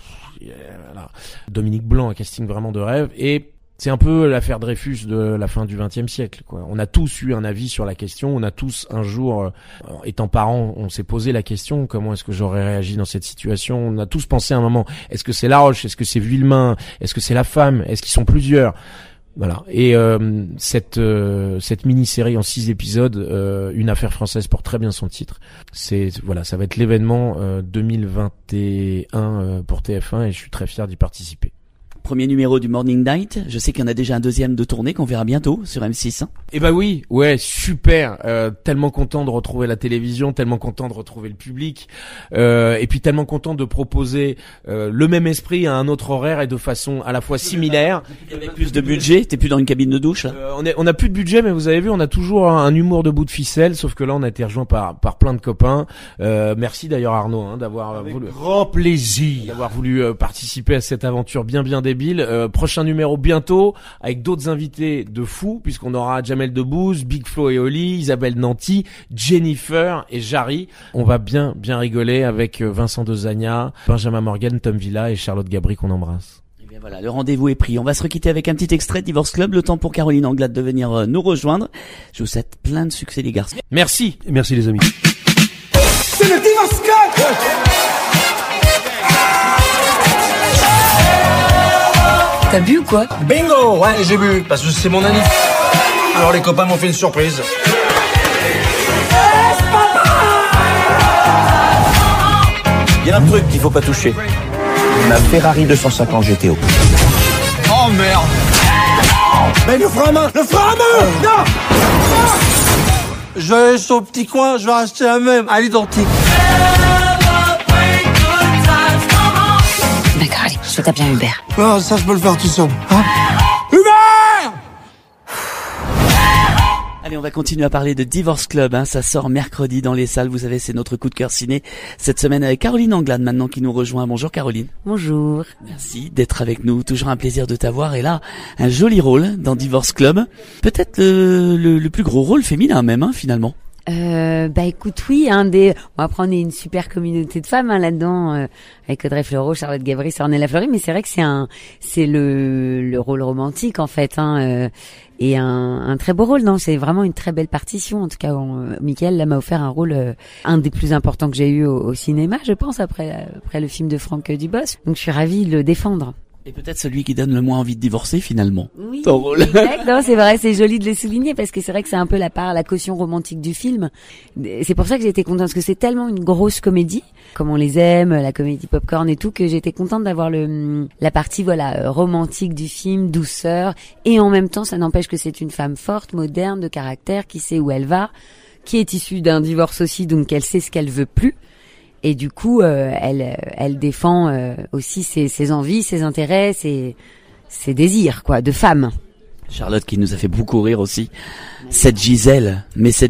Dominique Blanc, un casting vraiment de rêve. Et c'est un peu l'affaire Dreyfus de la fin du XXe siècle, quoi. On a tous eu un avis sur la question. On a tous un jour, étant parents, on s'est posé la question comment est-ce que j'aurais réagi dans cette situation. On a tous pensé à un moment est-ce que c'est Laroche, est-ce que c'est Villemain, est-ce que c'est la femme, est-ce qu'ils sont plusieurs. Voilà. Et cette mini-série en 6 épisodes, une affaire française porte très bien son titre. Ça va être l'événement 2021 pour TF1 et je suis très fier d'y participer. Premier numéro du Morning Night. Je sais qu'il y en a déjà un deuxième de tournée qu'on verra bientôt sur M6. Eh ben oui, ouais, super. Tellement content de retrouver la télévision, tellement content de retrouver le public, et puis tellement content de proposer le même esprit à un autre horaire et de façon à la fois similaire. Avec plus de budget, t'es plus dans une cabine de douche là. On a plus de budget, mais vous avez vu, on a toujours un humour de bout de ficelle, sauf que là on a été rejoint par plein de copains. Merci d'ailleurs Arnaud d'avoir voulu grand plaisir d'avoir voulu participer à cette aventure bien débile. Prochain numéro bientôt avec d'autres invités de fous puisqu'on aura Jamel Debbouze, Big Flo et Oli, Isabelle Nanty, Jennifer et Jarry. On va bien rigoler avec Vincent Dezagna, Benjamin Morgan, Tom Villa et Charlotte Gabri qu'on embrasse. Et bien voilà, le rendez-vous est pris. On va se requitter avec un petit extrait de Divorce Club, le temps pour Caroline Anglade de venir nous rejoindre. Je vous souhaite plein de succès les garçons. Merci. Et merci les amis. C'est le Divorce Club. T'as bu ou quoi? Bingo! Ouais, j'ai bu, parce que c'est mon année. Alors les copains m'ont fait une surprise. Il y a un truc qu'il faut pas toucher. Ma Ferrari 250 GTO. Oh merde! Mais le frein à main! Le frein à main! Non! Je vais aller sur le petit coin, je vais acheter la même, à l'identique. D'accord, allez, je tape bien Hubert. Non, ça je peux le faire tout seul. Hein? Hubert! Allez, on va continuer à parler de Divorce Club, hein. Ça sort mercredi dans les salles. Vous savez, c'est notre coup de cœur ciné cette semaine avec Caroline Anglade maintenant qui nous rejoint. Bonjour Caroline. Bonjour. Merci d'être avec nous. Toujours un plaisir de t'avoir. Et là, un joli rôle dans Divorce Club. Peut-être le plus gros rôle féminin même, hein, finalement. Bah écoute, oui, bon, après on est une super communauté de femmes là-dedans, avec Audrey Fleurot, Charlotte Gabri, Ornella Fleury, mais c'est vrai que c'est le rôle romantique en fait, et un très beau rôle. Non, c'est vraiment une très belle partition. En tout cas, Michael là m'a offert un rôle, un des plus importants que j'ai eu au cinéma, je pense, après le film de Franck Dubosc. Donc je suis ravie de le défendre. Et peut-être celui qui donne le moins envie de divorcer finalement. Oui, ton rôle. Exact. Non, c'est vrai, c'est joli de le souligner parce que c'est vrai que c'est un peu la caution romantique du film. C'est pour ça que j'étais contente parce que c'est tellement une grosse comédie, comme on les aime, la comédie popcorn et tout, que j'étais contente d'avoir la partie romantique du film, douceur, et en même temps ça n'empêche que c'est une femme forte, moderne, de caractère, qui sait où elle va, qui est issue d'un divorce aussi, donc elle sait ce qu'elle veut plus. Et du coup, elle défend aussi ses envies, ses intérêts, ses désirs, quoi, de femme. Charlotte qui nous a fait beaucoup rire aussi. Cette Gisèle,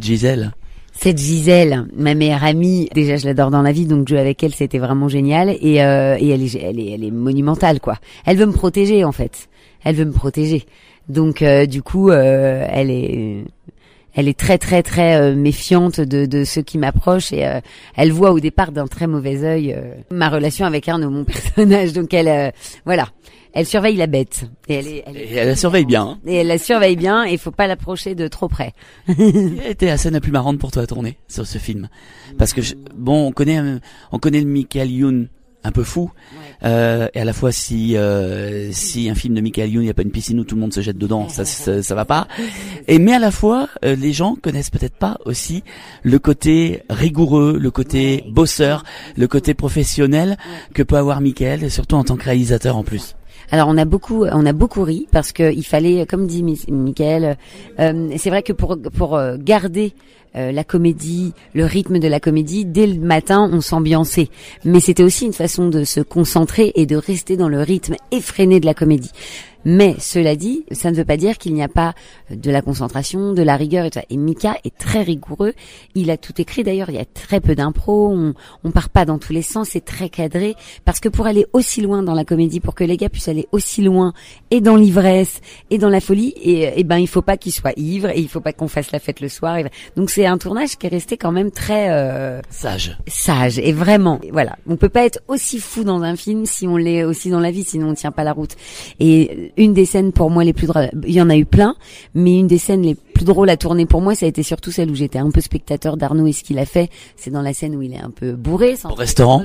Cette Gisèle, ma meilleure amie, déjà je l'adore dans la vie, donc jouer avec elle c'était vraiment génial. Et elle est monumentale, quoi. Elle veut me protéger en fait. Elle veut me protéger. Donc du coup, elle est très très très méfiante de ceux qui m'approchent et elle voit au départ d'un très mauvais œil ma relation avec Arnaud, mon personnage. Donc elle surveille la bête et elle la surveille bien. Hein. Et elle la surveille bien et il faut pas l'approcher de trop près. Quelle était la scène la plus marrante pour toi à tourner sur ce film? Parce que on connaît le Michael Youn un peu fou, et à la fois si un film de Michael Youn, il y a pas une piscine où tout le monde se jette dedans, ça va pas. Mais à la fois les gens connaissent peut-être pas aussi le côté rigoureux, le côté bosseur, le côté professionnel que peut avoir Michael, surtout en tant que réalisateur en plus. Alors on a beaucoup ri parce que il fallait, comme dit Michael, c'est vrai que pour garder la comédie, le rythme de la comédie, dès le matin on s'ambiançait, mais c'était aussi une façon de se concentrer et de rester dans le rythme effréné de la comédie. Mais cela dit, ça ne veut pas dire qu'il n'y a pas de la concentration, de la rigueur et tout ça. Et Mika est très rigoureux. Il a tout écrit d'ailleurs. Il y a très peu d'impro. On part pas dans tous les sens. C'est très cadré parce que pour aller aussi loin dans la comédie, pour que les gars puissent aller aussi loin et dans l'ivresse et dans la folie, et ben il faut pas qu'ils soient ivres et il faut pas qu'on fasse la fête le soir. Donc c'est un tournage qui est resté quand même très sage et vraiment. Voilà. On peut pas être aussi fou dans un film si on l'est aussi dans la vie, sinon on tient pas la route. Et une des scènes pour moi les plus drôles, il y en a eu plein, mais une des scènes les plus drôles à tourner pour moi, ça a été surtout celle où j'étais un peu spectateur d'Arnaud et ce qu'il a fait. C'est dans la scène où il est un peu bourré, au restaurant.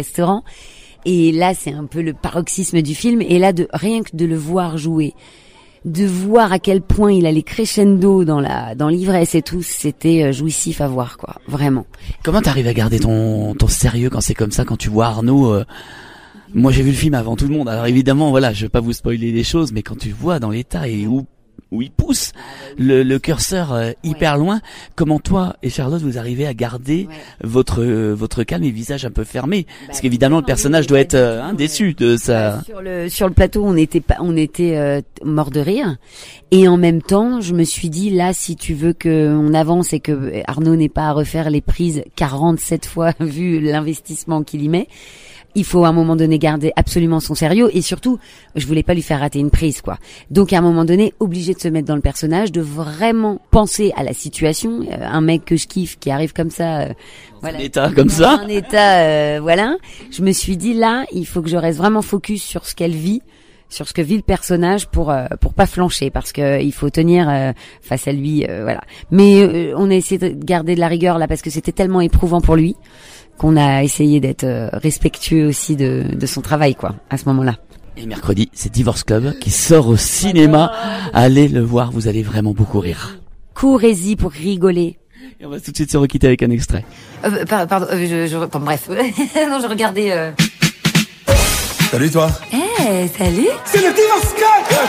Et là, c'est un peu le paroxysme du film. Et là, rien que de le voir jouer, de voir à quel point il allait crescendo dans l'ivresse et tout, c'était jouissif à voir, quoi. Vraiment. Comment t'arrives à garder ton sérieux quand c'est comme ça, quand tu vois Arnaud? Moi, j'ai vu le film avant tout le monde. Alors évidemment, voilà, je vais pas vous spoiler les choses, mais quand tu vois dans l'état et où il pousse le curseur hyper loin, comment toi et Charlotte vous arrivez à garder votre calme et visage un peu fermé? Parce qu'évidemment, le personnage doit être déçu de ça. Sur le plateau, on était mort de rire. Et en même temps, je me suis dit, là, si tu veux qu'on avance et que Arnaud n'ait pas à refaire les prises 47 fois vu l'investissement qu'il y met, il faut à un moment donné garder absolument son sérieux et surtout, je voulais pas lui faire rater une prise, quoi. Donc à un moment donné, obligé de se mettre dans le personnage, de vraiment penser à la situation. Un mec que je kiffe qui arrive comme ça, voilà, un état comme ça. Un état, voilà. Je me suis dit là, il faut que je reste vraiment focus sur ce qu'elle vit, sur ce que vit le personnage pour pas flancher parce que il faut tenir face à lui, voilà. Mais on a essayé de garder de la rigueur là parce que c'était tellement éprouvant pour lui qu'on a essayé d'être respectueux aussi de son travail, quoi, à ce moment-là. Et mercredi, c'est Divorce Club qui sort au cinéma. Allez le voir, vous allez vraiment beaucoup rire. Courez-y pour rigoler. Et on va tout de suite se requitter avec un extrait. Pardon, bref. Non, je regardais... Salut toi. Salut. C'est le Divorce Club.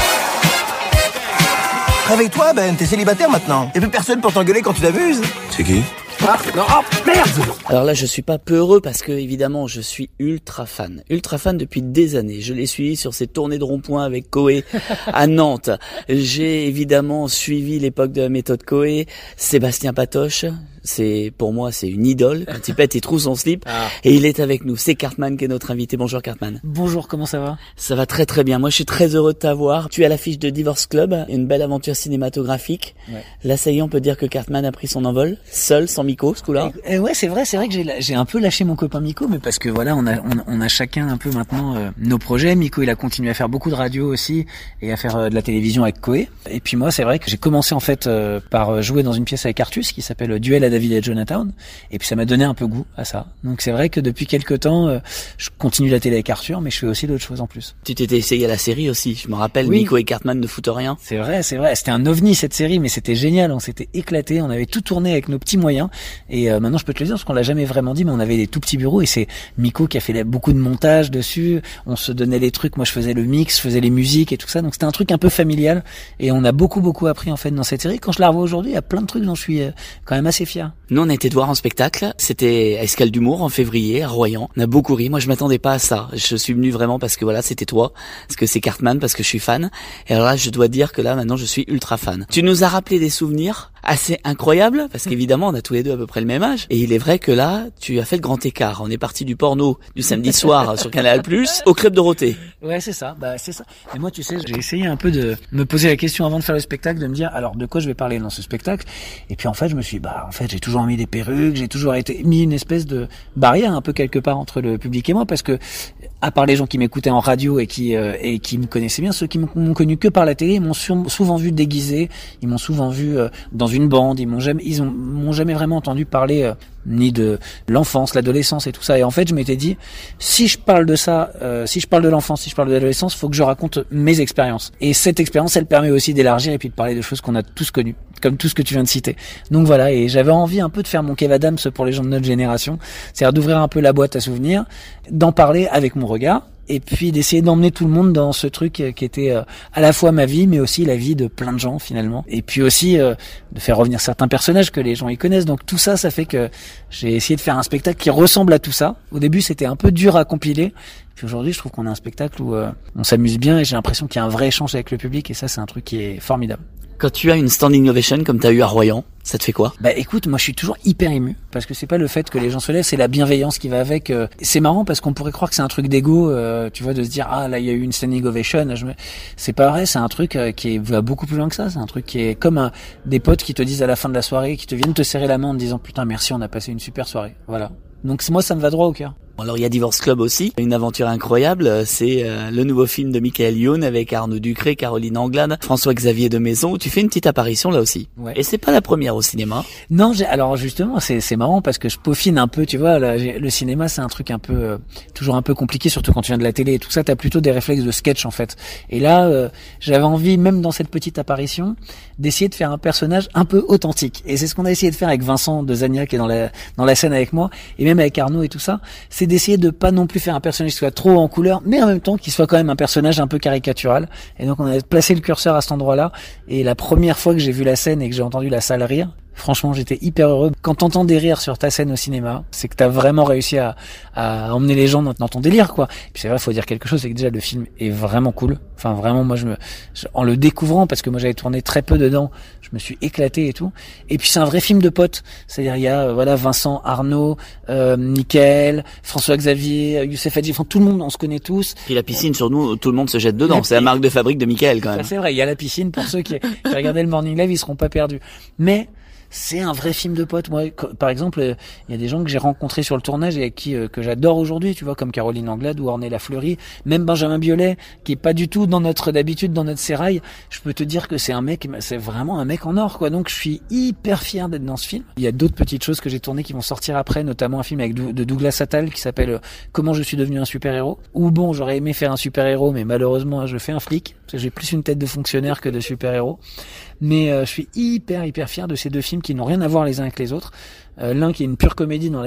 Réveille-toi, Ben, t'es célibataire maintenant. Y'a plus personne pour t'engueuler quand tu t'amuses. C'est qui? Ah, non, oh, merde. Alors là, je suis pas peu heureux parce que, évidemment, je suis ultra fan. Ultra fan depuis des années. Je l'ai suivi sur ses tournées de rond-point avec Coé à Nantes. J'ai évidemment suivi l'époque de la méthode Coé. Sébastien Patoche. Pour moi, c'est une idole. Quand il pète, il trouve son slip. Et il est avec nous. C'est Cartman qui est notre invité. Bonjour Cartman. Bonjour, comment ça va? Ça va très très bien. Moi, je suis très heureux de t'avoir. Tu es à l'affiche de Divorce Club, une belle aventure cinématographique. Ouais. Là, ça y est, on peut dire que Cartman a pris son envol, seul, sans Miko, ce coup-là. Ouais, c'est vrai que j'ai un peu lâché mon copain Miko, mais parce que voilà, on a chacun un peu maintenant nos projets. Miko, il a continué à faire beaucoup de radio aussi et à faire de la télévision avec Coé. Et puis moi, c'est vrai que j'ai commencé en fait par jouer dans une pièce avec Artus qui s'appelle Duel à David et Jonathan. Et puis ça m'a donné un peu goût à ça. Donc c'est vrai que depuis quelques temps, je continue la télé avec Arthur, mais je fais aussi d'autres choses en plus. Tu t'étais essayé à la série aussi. Je me rappelle, oui. Miko et Cartman ne foutent rien. C'est vrai. C'était un ovni cette série, mais c'était génial. On s'était éclaté. On avait tout tourné avec nos petits moyens. Et maintenant, je peux te le dire parce qu'on l'a jamais vraiment dit, mais on avait des tout petits bureaux et c'est Miko qui a fait beaucoup de montage dessus. On se donnait les trucs. Moi, je faisais le mix, je faisais les musiques et tout ça. Donc c'était un truc un peu familial. Et on a beaucoup appris en fait dans cette série. Quand je la revois aujourd'hui, il y a plein de trucs dont je suis quand même assez fier. Nous, on a été te voir en spectacle. C'était à Escale d'Humour en février à Royan. On a beaucoup ri. Moi, je m'attendais pas à ça. Je suis venu vraiment parce que voilà, c'était toi, parce que c'est Cartman, parce que je suis fan. Et alors là, je dois dire que là, maintenant, je suis ultra fan. Tu nous as rappelé des souvenirs assez incroyables parce qu'évidemment, on a tous les deux à peu près le même âge. Et il est vrai que là, tu as fait le grand écart. On est parti du porno du samedi soir sur Canal+ au Club Dorothée. Ouais, c'est ça. C'est ça. Et moi, tu sais, j'ai essayé un peu de me poser la question avant de faire le spectacle, de me dire alors de quoi je vais parler dans ce spectacle. Et puis en fait, je me suis en fait, j'ai toujours mis des perruques, j'ai toujours mis une espèce de barrière un peu quelque part entre le public et moi parce que à part les gens qui m'écoutaient en radio et qui me connaissaient bien, ceux qui m'ont connu que par la télé, ils m'ont souvent vu déguisé, ils m'ont souvent vu dans une bande, ils m'ont jamais vraiment entendu parler ni de l'enfance, l'adolescence et tout ça. Et en fait, je m'étais dit si je parle de ça, si je parle de l'enfance, si je parle de l'adolescence, faut que je raconte mes expériences. Et cette expérience, elle permet aussi d'élargir et puis de parler de choses qu'on a tous connues, comme tout ce que tu viens de citer. Donc voilà, et j'avais envie un peu de faire mon Kev Adams pour les gens de notre génération, c'est-à-dire d'ouvrir un peu la boîte à souvenirs, d'en parler avec mon regard, et puis d'essayer d'emmener tout le monde dans ce truc qui était à la fois ma vie, mais aussi la vie de plein de gens finalement. Et puis aussi de faire revenir certains personnages que les gens y connaissent. Donc tout ça, ça fait que j'ai essayé de faire un spectacle qui ressemble à tout ça. Au début, c'était un peu dur à compiler. Puis aujourd'hui, je trouve qu'on a un spectacle où on s'amuse bien et j'ai l'impression qu'il y a un vrai échange avec le public. Et ça, c'est un truc qui est formidable. Quand tu as une standing ovation comme tu as eu à Royan, ça te fait quoi? Écoute, moi je suis toujours hyper ému parce que c'est pas le fait que les gens se lèvent, c'est la bienveillance qui va avec. C'est marrant parce qu'on pourrait croire que c'est un truc d'ego, tu vois, de se dire là il y a eu une standing ovation. C'est pas vrai, c'est un truc qui va beaucoup plus loin que ça. C'est un truc qui est comme des potes qui te disent à la fin de la soirée, qui te viennent te serrer la main en te disant putain merci, on a passé une super soirée. Voilà. Donc moi ça me va droit au cœur. Alors il y a Divorce Club aussi, une aventure incroyable, c'est le nouveau film de Michael Youn avec Arnaud Ducré, Caroline Anglade, François-Xavier de Maison, où tu fais une petite apparition là aussi. Ouais. Et c'est pas la première au cinéma. Non, alors justement c'est marrant parce que je peaufine un peu, tu vois, le cinéma c'est un truc un peu toujours un peu compliqué, surtout quand tu viens de la télé et tout ça, t'as plutôt des réflexes de sketch en fait. Et là j'avais envie, même dans cette petite apparition, d'essayer de faire un personnage un peu authentique. Et c'est ce qu'on a essayé de faire avec Vincent de Zania qui est dans la scène avec moi, et même avec Arnaud et tout ça, c'est d'essayer de pas non plus faire un personnage qui soit trop en couleur, mais en même temps qui soit quand même un personnage un peu caricatural. Et donc on a placé le curseur à cet endroit-là. Et la première fois que j'ai vu la scène et que j'ai entendu la salle rire, franchement, j'étais hyper heureux. Quand t'entends des rires sur ta scène au cinéma, c'est que t'as vraiment réussi à emmener les gens dans ton délire, quoi. Et puis c'est vrai, faut dire quelque chose, c'est que déjà le film est vraiment cool. Enfin, vraiment, moi, en le découvrant, parce que moi j'avais tourné très peu dedans, je me suis éclaté et tout. Et puis c'est un vrai film de potes. C'est-à-dire, il y a, Vincent, Arnaud, Mickaël, François-Xavier, Youssef Hadji, enfin, tout le monde, on se connaît tous. Et la piscine, sur nous, tout le monde se jette dedans. C'est la marque de fabrique de Mickaël, quand même. Ça, c'est vrai, il y a la piscine, pour ceux qui regardaient le Morning Live, ils seront pas perdus. Mais, c'est un vrai film de potes. Moi, par exemple, il y a des gens que j'ai rencontrés sur le tournage et avec qui que j'adore aujourd'hui, tu vois, comme Caroline Anglade ou Ornella Fleury, même Benjamin Biolay, qui est pas du tout d'habitude dans notre sérail. Je peux te dire que c'est vraiment un mec en or, quoi. Donc je suis hyper fier d'être dans ce film. Il y a d'autres petites choses que j'ai tournées qui vont sortir après, notamment un film de Douglas Attal qui s'appelle Comment je suis devenu un super-héros. Ou bon, j'aurais aimé faire un super-héros, mais malheureusement, je fais un flic. Parce que j'ai plus une tête de fonctionnaire que de super-héros. Mais je suis hyper fier de ces deux films qui n'ont rien à voir les uns avec les autres. L'un qui est une pure comédie dans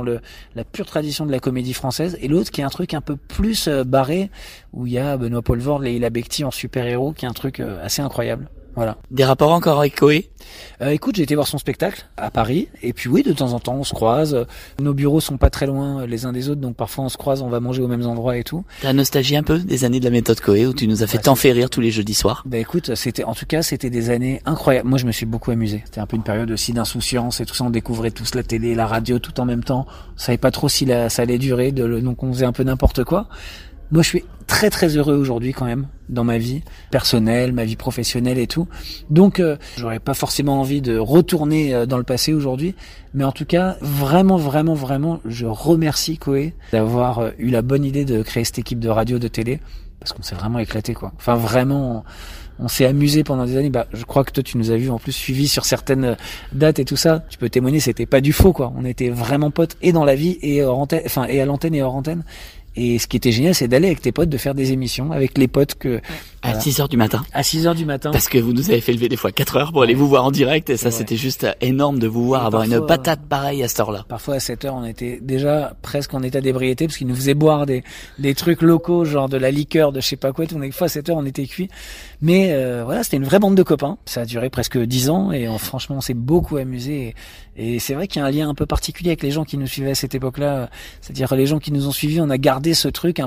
la pure tradition de la comédie française, et l'autre qui est un truc un peu plus barré, où il y a Benoît Poelvoorde et Leila Bekti en super-héros, qui est un truc assez incroyable. Voilà. Des rapports encore avec Koé? Écoute, j'ai été voir son spectacle à Paris, et puis oui, de temps en temps, on se croise. Nos bureaux sont pas très loin les uns des autres, donc parfois on se croise, on va manger aux mêmes endroits et tout. T'as nostalgie un peu des années de la méthode Koé où tu nous as fait tant fait rire tous les jeudis soirs? Bah écoute, c'était des années incroyables. Moi, je me suis beaucoup amusé. C'était un peu une période aussi d'insouciance et tout ça. On découvrait tous la télé, la radio, tout en même temps. On savait pas trop si ça allait durer, donc on faisait un peu n'importe quoi. Moi, je suis très heureux aujourd'hui quand même dans ma vie personnelle, ma vie professionnelle et tout. Donc, j'aurais pas forcément envie de retourner dans le passé aujourd'hui, mais en tout cas, vraiment, je remercie Koé d'avoir eu la bonne idée de créer cette équipe de radio, de télé, parce qu'on s'est vraiment éclaté, quoi. Enfin, vraiment, on s'est amusé pendant des années. Bah, je crois que toi, tu nous as vu en plus suivi sur certaines dates et tout ça. Tu peux témoigner, c'était pas du faux, quoi. On était vraiment potes et dans la vie et hors antenne, et à l'antenne et hors antenne. Et ce qui était génial, c'est d'aller avec tes potes, de faire des émissions avec les potes à 6h du matin. À 6h du matin. Parce que vous nous avez fait lever des fois 4 heures pour aller vous voir en direct, et ça, c'était juste énorme de vous voir avoir une patate pareille à cette heure-là. Parfois, à 7h, on était déjà presque en état d'ébriété, parce qu'ils nous faisaient boire des trucs locaux, genre de la liqueur, de je sais pas quoi, tout. Des fois, à 7h, on était cuits. Mais, voilà, c'était une vraie bande de copains. Ça a duré presque 10 ans, et franchement, on s'est beaucoup amusé. Et c'est vrai qu'il y a un lien un peu particulier avec les gens qui nous suivaient à cette époque-là. C'est-à-dire, les gens qui nous ont suivis, on a gardé ce truc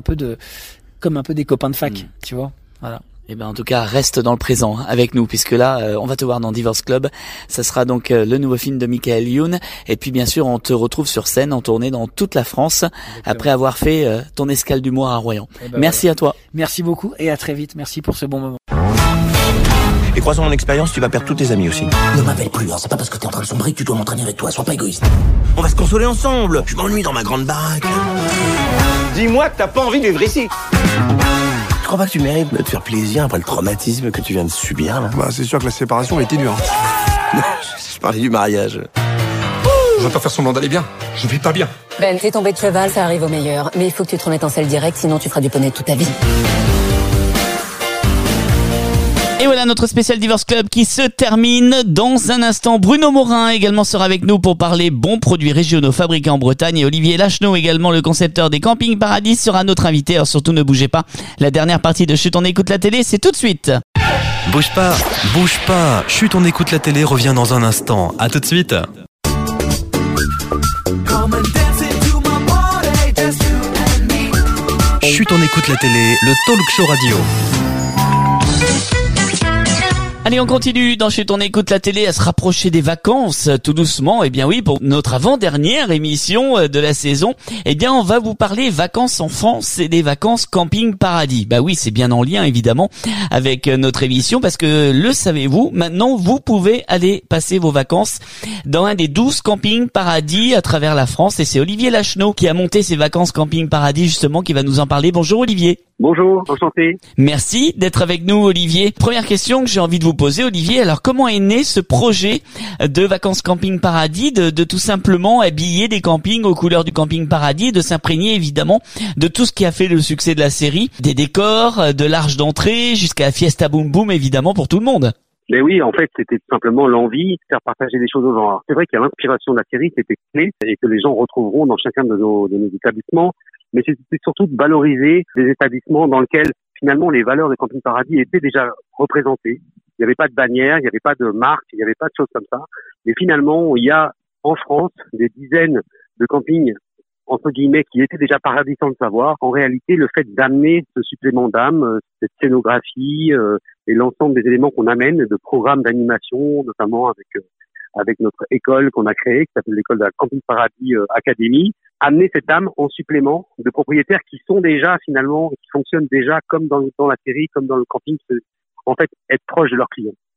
comme un peu des copains de fac, tu vois. Voilà. Eh ben, en tout cas, reste dans le présent avec nous, puisque là, on va te voir dans Divorce Club. Ça sera donc le nouveau film de Michael Youn. Et puis, bien sûr, on te retrouve sur scène en tournée dans toute la France. Exactement. Après avoir fait ton escale d'humour à Royan. Merci à toi. Merci beaucoup et à très vite. Merci pour ce bon moment. Et croisant mon expérience, tu vas perdre tous tes amis aussi. Ne m'appelle plus, hein. C'est pas parce que t'es en train de sombrer que tu dois m'entraîner avec toi. Sois pas égoïste. On va se consoler ensemble. Je m'ennuie dans ma grande baraque. Dis-moi que t'as pas envie de vivre ici. Tu crois pas que tu mérites de te faire plaisir après le traumatisme que tu viens de subir, là? Bah, c'est sûr que la séparation a été dure. Non, je parlais du mariage. Je vais pas faire semblant d'aller bien. Je vais pas bien. Ben, t'es tombé de cheval, ça arrive au meilleur. Mais il faut que tu te remettes en selle direct, sinon tu feras du poney toute ta vie. Et voilà notre spécial Divorce Club qui se termine dans un instant. Bruno Morin également sera avec nous pour parler bons produits régionaux fabriqués en Bretagne, et Olivier Lacheneau également, le concepteur des Camping Paradis, sera notre invité. Alors surtout ne bougez pas, la dernière partie de Chut on écoute la télé, c'est tout de suite. Bouge pas, Chut on écoute la télé revient dans un instant. À tout de suite. Chut on écoute la télé, le talk show radio. Allez, on continue dans Chut on écoute la télé à se rapprocher des vacances tout doucement. Eh bien oui, pour notre avant-dernière émission de la saison, eh bien on va vous parler vacances en France et des vacances Camping Paradis. Bah oui, c'est bien en lien évidemment avec notre émission, parce que le savez-vous, maintenant vous pouvez aller passer vos vacances dans un des 12 Camping Paradis à travers la France, et c'est Olivier Lacheneau qui a monté ces vacances Camping Paradis justement qui va nous en parler. Bonjour Olivier. Bonjour, enchanté. Merci d'être avec nous Olivier. Première question que j'ai envie de vous poser Olivier, alors comment est né ce projet de vacances Camping Paradis, de tout simplement habiller des campings aux couleurs du Camping Paradis, et de s'imprégner évidemment de tout ce qui a fait le succès de la série, des décors, de l'arche d'entrée jusqu'à Fiesta Boom Boom évidemment pour tout le monde? Mais oui, en fait, c'était tout simplement l'envie de faire partager des choses aux gens. Alors, c'est vrai qu'il y a l'inspiration de la série qui était clé et que les gens retrouveront dans chacun de nos établissements, mais c'était surtout de valoriser des établissements dans lesquels finalement les valeurs de Camping Paradis étaient déjà représentées. Il n'y avait pas de bannière, il n'y avait pas de marque, il n'y avait pas de choses comme ça. Mais finalement, il y a en France des dizaines de campings entre guillemets, qui étaient déjà paradis sans le savoir. En réalité, le fait d'amener ce supplément d'âme, cette scénographie et l'ensemble des éléments qu'on amène, de programmes d'animation, notamment avec notre école qu'on a créée, qui s'appelle l'école de la Camping Paradis Academy, amener cette âme en supplément de propriétaires qui sont déjà finalement, qui fonctionnent déjà comme dans la série, comme dans le camping, en fait, être proche de leurs clients.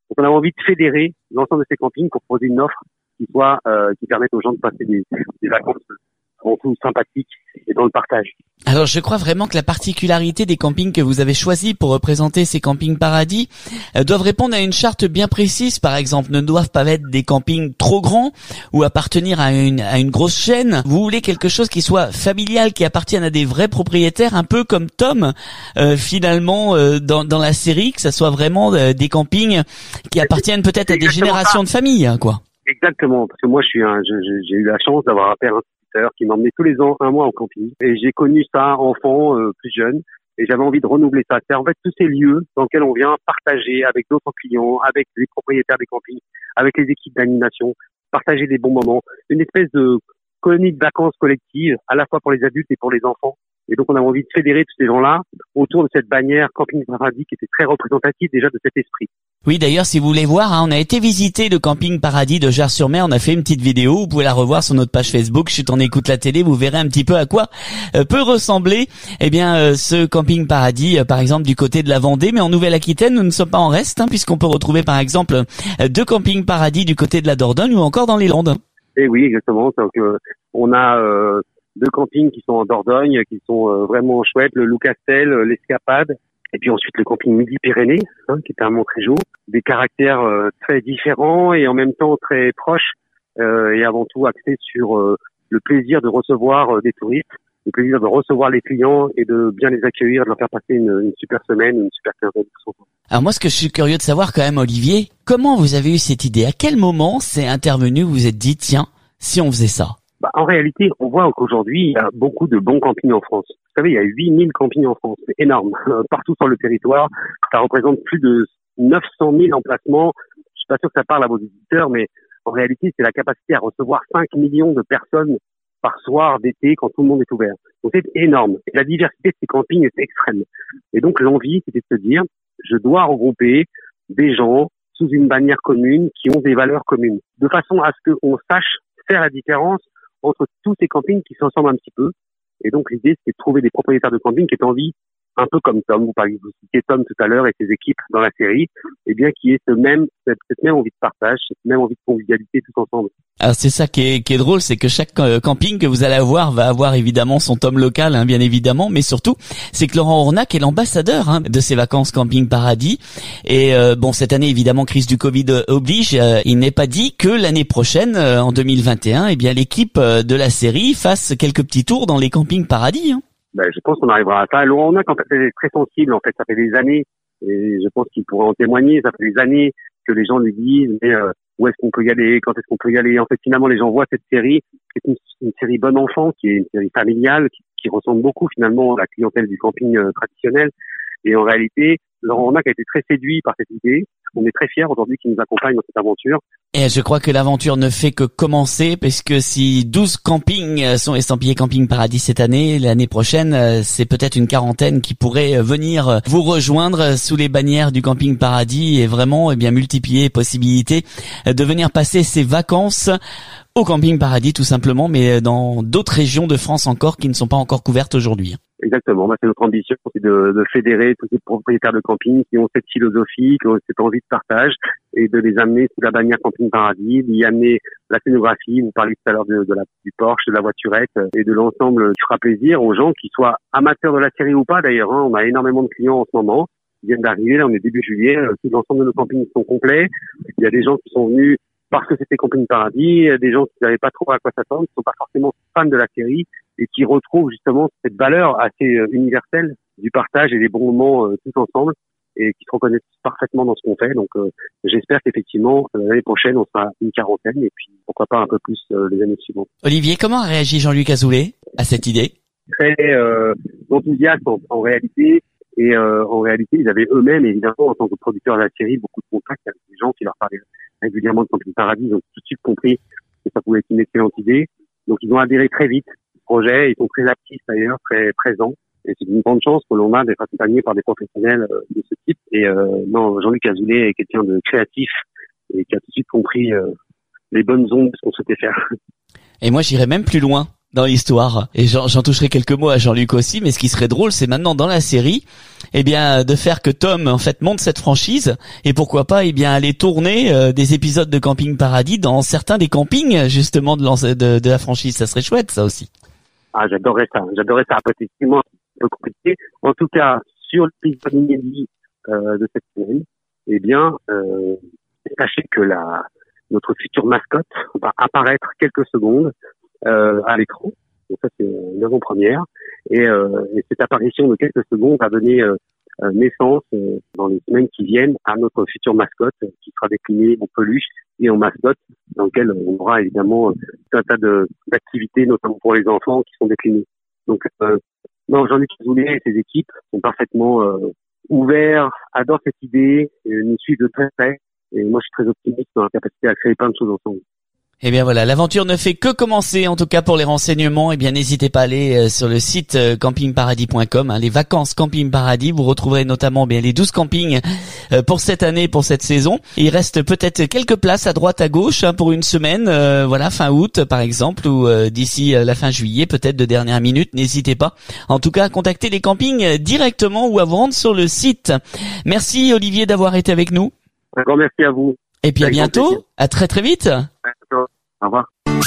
Donc on a envie de fédérer l'ensemble de ces campings pour proposer une offre qui permette aux gens de passer des vacances avant tout sympathiques et dans le partage. Alors je crois vraiment que la particularité des campings que vous avez choisis pour représenter ces campings paradis doivent répondre à une charte bien précise. Par exemple, ne doivent pas être des campings trop grands ou appartenir à une grosse chaîne. Vous voulez quelque chose qui soit familial, qui appartienne à des vrais propriétaires, un peu comme Tom finalement dans la série, que ça soit vraiment des campings qui appartiennent peut-être à des générations de familles, quoi. Exactement, parce que moi j'ai eu la chance d'avoir un père instituteur qui m'emmenait tous les ans un mois au camping, et j'ai connu ça enfant, plus jeune, et j'avais envie de renouveler ça. C'est en fait tous ces lieux dans lesquels on vient partager avec d'autres clients, avec les propriétaires des campings, avec les équipes d'animation, partager des bons moments, une espèce de colonie de vacances collective, à la fois pour les adultes et pour les enfants. Et donc on a envie de fédérer tous ces gens-là autour de cette bannière Camping Paradis qui était très représentative déjà de cet esprit. Oui, d'ailleurs, si vous voulez voir, on a été visiter le Camping Paradis de Jars-sur-Mer. On a fait une petite vidéo. Vous pouvez la revoir sur notre page Facebook. Chut, on écoute la télé. Vous verrez un petit peu à quoi peut ressembler, ce Camping Paradis, par exemple, du côté de la Vendée. Mais en Nouvelle-Aquitaine, nous ne sommes pas en reste, puisqu'on peut retrouver, par exemple, 2 Camping Paradis du côté de la Dordogne ou encore dans les Landes. Et oui, exactement. Donc, on a 2 campings qui sont en Dordogne, qui sont vraiment chouettes. Le Loup-Castel, l'Escapade. Et puis ensuite le camping Midi-Pyrénées, qui est à Montrégeau, des caractères très différents et en même temps très proches, et avant tout axés sur le plaisir de recevoir des touristes, le plaisir de recevoir les clients et de bien les accueillir, de leur faire passer une super semaine, une super quinzaine de son temps. Alors moi, ce que je suis curieux de savoir quand même, Olivier, comment vous avez eu cette idée? À quel moment c'est intervenu, vous vous êtes dit, tiens, si on faisait ça? En réalité, on voit qu'aujourd'hui, il y a beaucoup de bons campings en France. Vous savez, il y a 8000 campings en France. C'est énorme. Partout sur le territoire, ça représente plus de 900 000 emplacements. Je suis pas sûr que ça parle à vos auditeurs, mais en réalité, c'est la capacité à recevoir 5 millions de personnes par soir d'été quand tout le monde est ouvert. Donc c'est énorme. Et la diversité de ces campings est extrême. Et donc l'envie, c'était de se dire, je dois regrouper des gens sous une bannière commune qui ont des valeurs communes, de façon à ce qu'on sache faire la différence entre tous ces campings qui se ressemblent un petit peu. Et donc l'idée, c'est de trouver des propriétaires de camping qui aient envie, un peu comme Tom, vous citiez Tom tout à l'heure et ses équipes dans la série, qui aient cette même envie de partage, cette même envie de convivialité tous ensemble. Alors c'est ça qui est drôle, c'est que chaque camping que vous allez avoir va avoir évidemment son Tom local, bien évidemment, mais surtout c'est que Laurent Ornac est l'ambassadeur de ces vacances Camping Paradis. Et cette année évidemment crise du Covid oblige, il n'est pas dit que l'année prochaine, en 2021, l'équipe de la série fasse quelques petits tours dans les Camping Paradis. Je pense qu'on arrivera à ça. Laurent Ornac, en fait, est très sensible. En fait, ça fait des années, et je pense qu'il pourrait en témoigner. Ça fait des années que les gens lui disent, mais où est-ce qu'on peut y aller, quand est-ce qu'on peut y aller. En fait, finalement, les gens voient cette série, qui est une série bon enfant, qui est une série familiale, qui ressemble beaucoup finalement à la clientèle du camping traditionnel. Et en réalité, Laurent Ornac a été très séduit par cette idée. On est très fiers aujourd'hui qu'il nous accompagne dans cette aventure. Et je crois que l'aventure ne fait que commencer, parce que si 12 campings sont estampillés Camping Paradis cette année, l'année prochaine, c'est peut-être une quarantaine qui pourrait venir vous rejoindre sous les bannières du Camping Paradis et vraiment multiplier les possibilités de venir passer ses vacances au Camping Paradis tout simplement, mais dans d'autres régions de France encore qui ne sont pas encore couvertes aujourd'hui. Exactement, c'est notre ambition, c'est de fédérer tous ces propriétaires de camping qui ont cette philosophie, qui ont cette envie de partage, et de les amener sous la bannière Camping Paradis, d'y amener la scénographie. Vous parliez tout à l'heure du Porsche, de la voiturette, et de l'ensemble qui fera plaisir aux gens qui soient amateurs de la série ou pas d'ailleurs. On a énormément de clients en ce moment qui viennent d'arriver, là on est début juillet, l'ensemble de nos campings sont complets. Il y a des gens qui sont venus parce que c'était Camping Paradis, des gens qui ne savaient pas trop à quoi s'attendre, qui ne sont pas forcément fans de la série, et qui retrouvent justement cette valeur assez universelle du partage et des bons moments tous ensemble, et qui se reconnaissent parfaitement dans ce qu'on fait. Donc j'espère qu'effectivement l'année prochaine on sera une quarantaine, et puis pourquoi pas un peu plus les années suivantes. Olivier, comment a réagi Jean-Luc Azoulay à cette idée? Très enthousiaste en réalité, et en réalité ils avaient eux-mêmes évidemment en tant que producteurs de la série beaucoup de contacts avec des gens qui leur parlaient régulièrement de Camping Paradis. Ils ont tout de suite compris que ça pouvait être une excellente idée, donc ils ont adhéré très vite au projet. Ils sont très actifs d'ailleurs, très présents. Et c'est une grande chance que l'on a d'être accompagné par des professionnels de ce type. Et Jean-Luc Azoulay est quelqu'un de créatif et qui a tout de suite compris les bonnes ondes de ce qu'on souhaitait faire. Et moi, j'irais même plus loin. dans l'histoire. Et j'en toucherai quelques mots à Jean-Luc aussi, mais ce qui serait drôle, c'est maintenant dans la série, eh bien, de faire que Tom, en fait, monte cette franchise, et pourquoi pas, eh bien, aller tourner des épisodes de Camping Paradis dans certains des campings, justement, de la franchise. Ça serait chouette, ça aussi. Ah, j'adorerais ça. Effectivement, un peu compliqué. En tout cas, sur l'épisode inédit de cette série, eh bien, sachez que notre future mascotte va apparaître quelques secondes à l'écran. Donc ça, c'est une avant-première. Et cette apparition de quelques secondes va donner naissance dans les semaines qui viennent à notre future mascotte qui sera déclinée en peluche et en mascotte, dans lequel on aura évidemment tout un tas d'activités, notamment pour les enfants, qui sont déclinées. Donc, non, Jean-Luc Azoulay et ses équipes sont parfaitement ouverts, adorent cette idée, nous suivent de très près. Et moi, je suis très optimiste dans la capacité à créer plein de choses ensemble. Eh bien voilà, l'aventure ne fait que commencer. En tout cas, pour les renseignements, eh bien n'hésitez pas à aller sur le site campingparadis.com, les vacances Camping Paradis. Vous retrouverez notamment bien les 12 campings pour cette année, pour cette saison. Il reste peut-être quelques places à droite, à gauche pour une semaine, voilà, fin août par exemple, ou d'ici la fin juillet, peut-être de dernière minute. N'hésitez pas, en tout cas, à contacter les campings directement ou à vous rendre sur le site. Merci Olivier d'avoir été avec nous. Un grand merci à vous. Et puis à bientôt, à très très vite. Au revoir.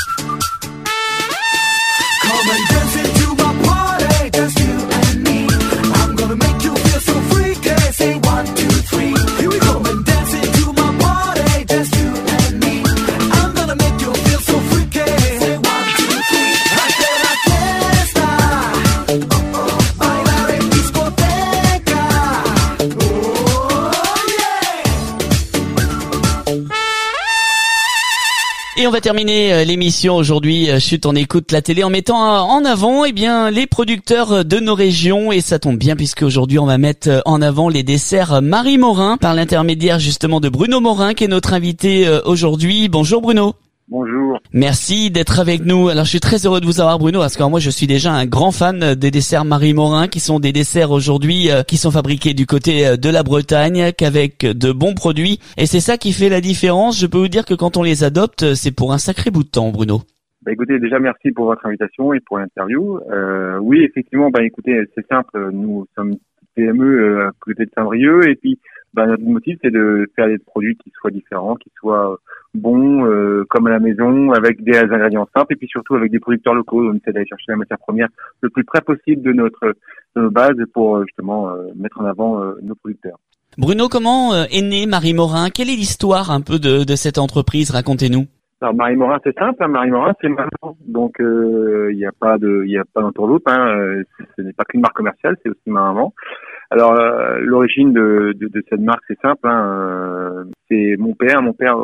Et on va terminer l'émission aujourd'hui, Chut, on écoute la télé, en mettant en avant, eh bien, les producteurs de nos régions. Et ça tombe bien, puisque aujourd'hui on va mettre en avant les desserts Marie Morin, par l'intermédiaire justement de Bruno Morin, qui est notre invité aujourd'hui. Bonjour Bruno. Bonjour. Merci d'être avec nous. Alors je suis très heureux de vous avoir Bruno, parce que moi je suis déjà un grand fan des desserts Marie Morin, qui sont des desserts aujourd'hui qui sont fabriqués du côté de la Bretagne, qu'avec de bons produits. Et c'est ça qui fait la différence. Je peux vous dire que quand on les adopte, c'est pour un sacré bout de temps, Bruno. Bah écoutez, déjà merci pour votre invitation et pour l'interview. Oui, effectivement, bah écoutez, c'est simple. Nous sommes une PME à côté de Saint-Brieuc, et puis notre motif c'est de faire des produits qui soient différents, qui soient bons, comme à la maison, avec des ingrédients simples, et puis surtout avec des producteurs locaux. On essaie d'aller chercher la matière première le plus près possible de nos bases pour justement mettre en avant nos producteurs. Bruno, comment est née Marie Morin? Quelle est l'histoire un peu de cette entreprise? Racontez-nous. Alors Marie Morin, c'est simple, hein. Marie Morin, c'est maman. Donc il n'y a pas d'entourloupe, hein. Ce n'est pas qu'une marque commerciale, c'est aussi maman. Alors l'origine de cette marque, c'est simple, hein. C'est mon père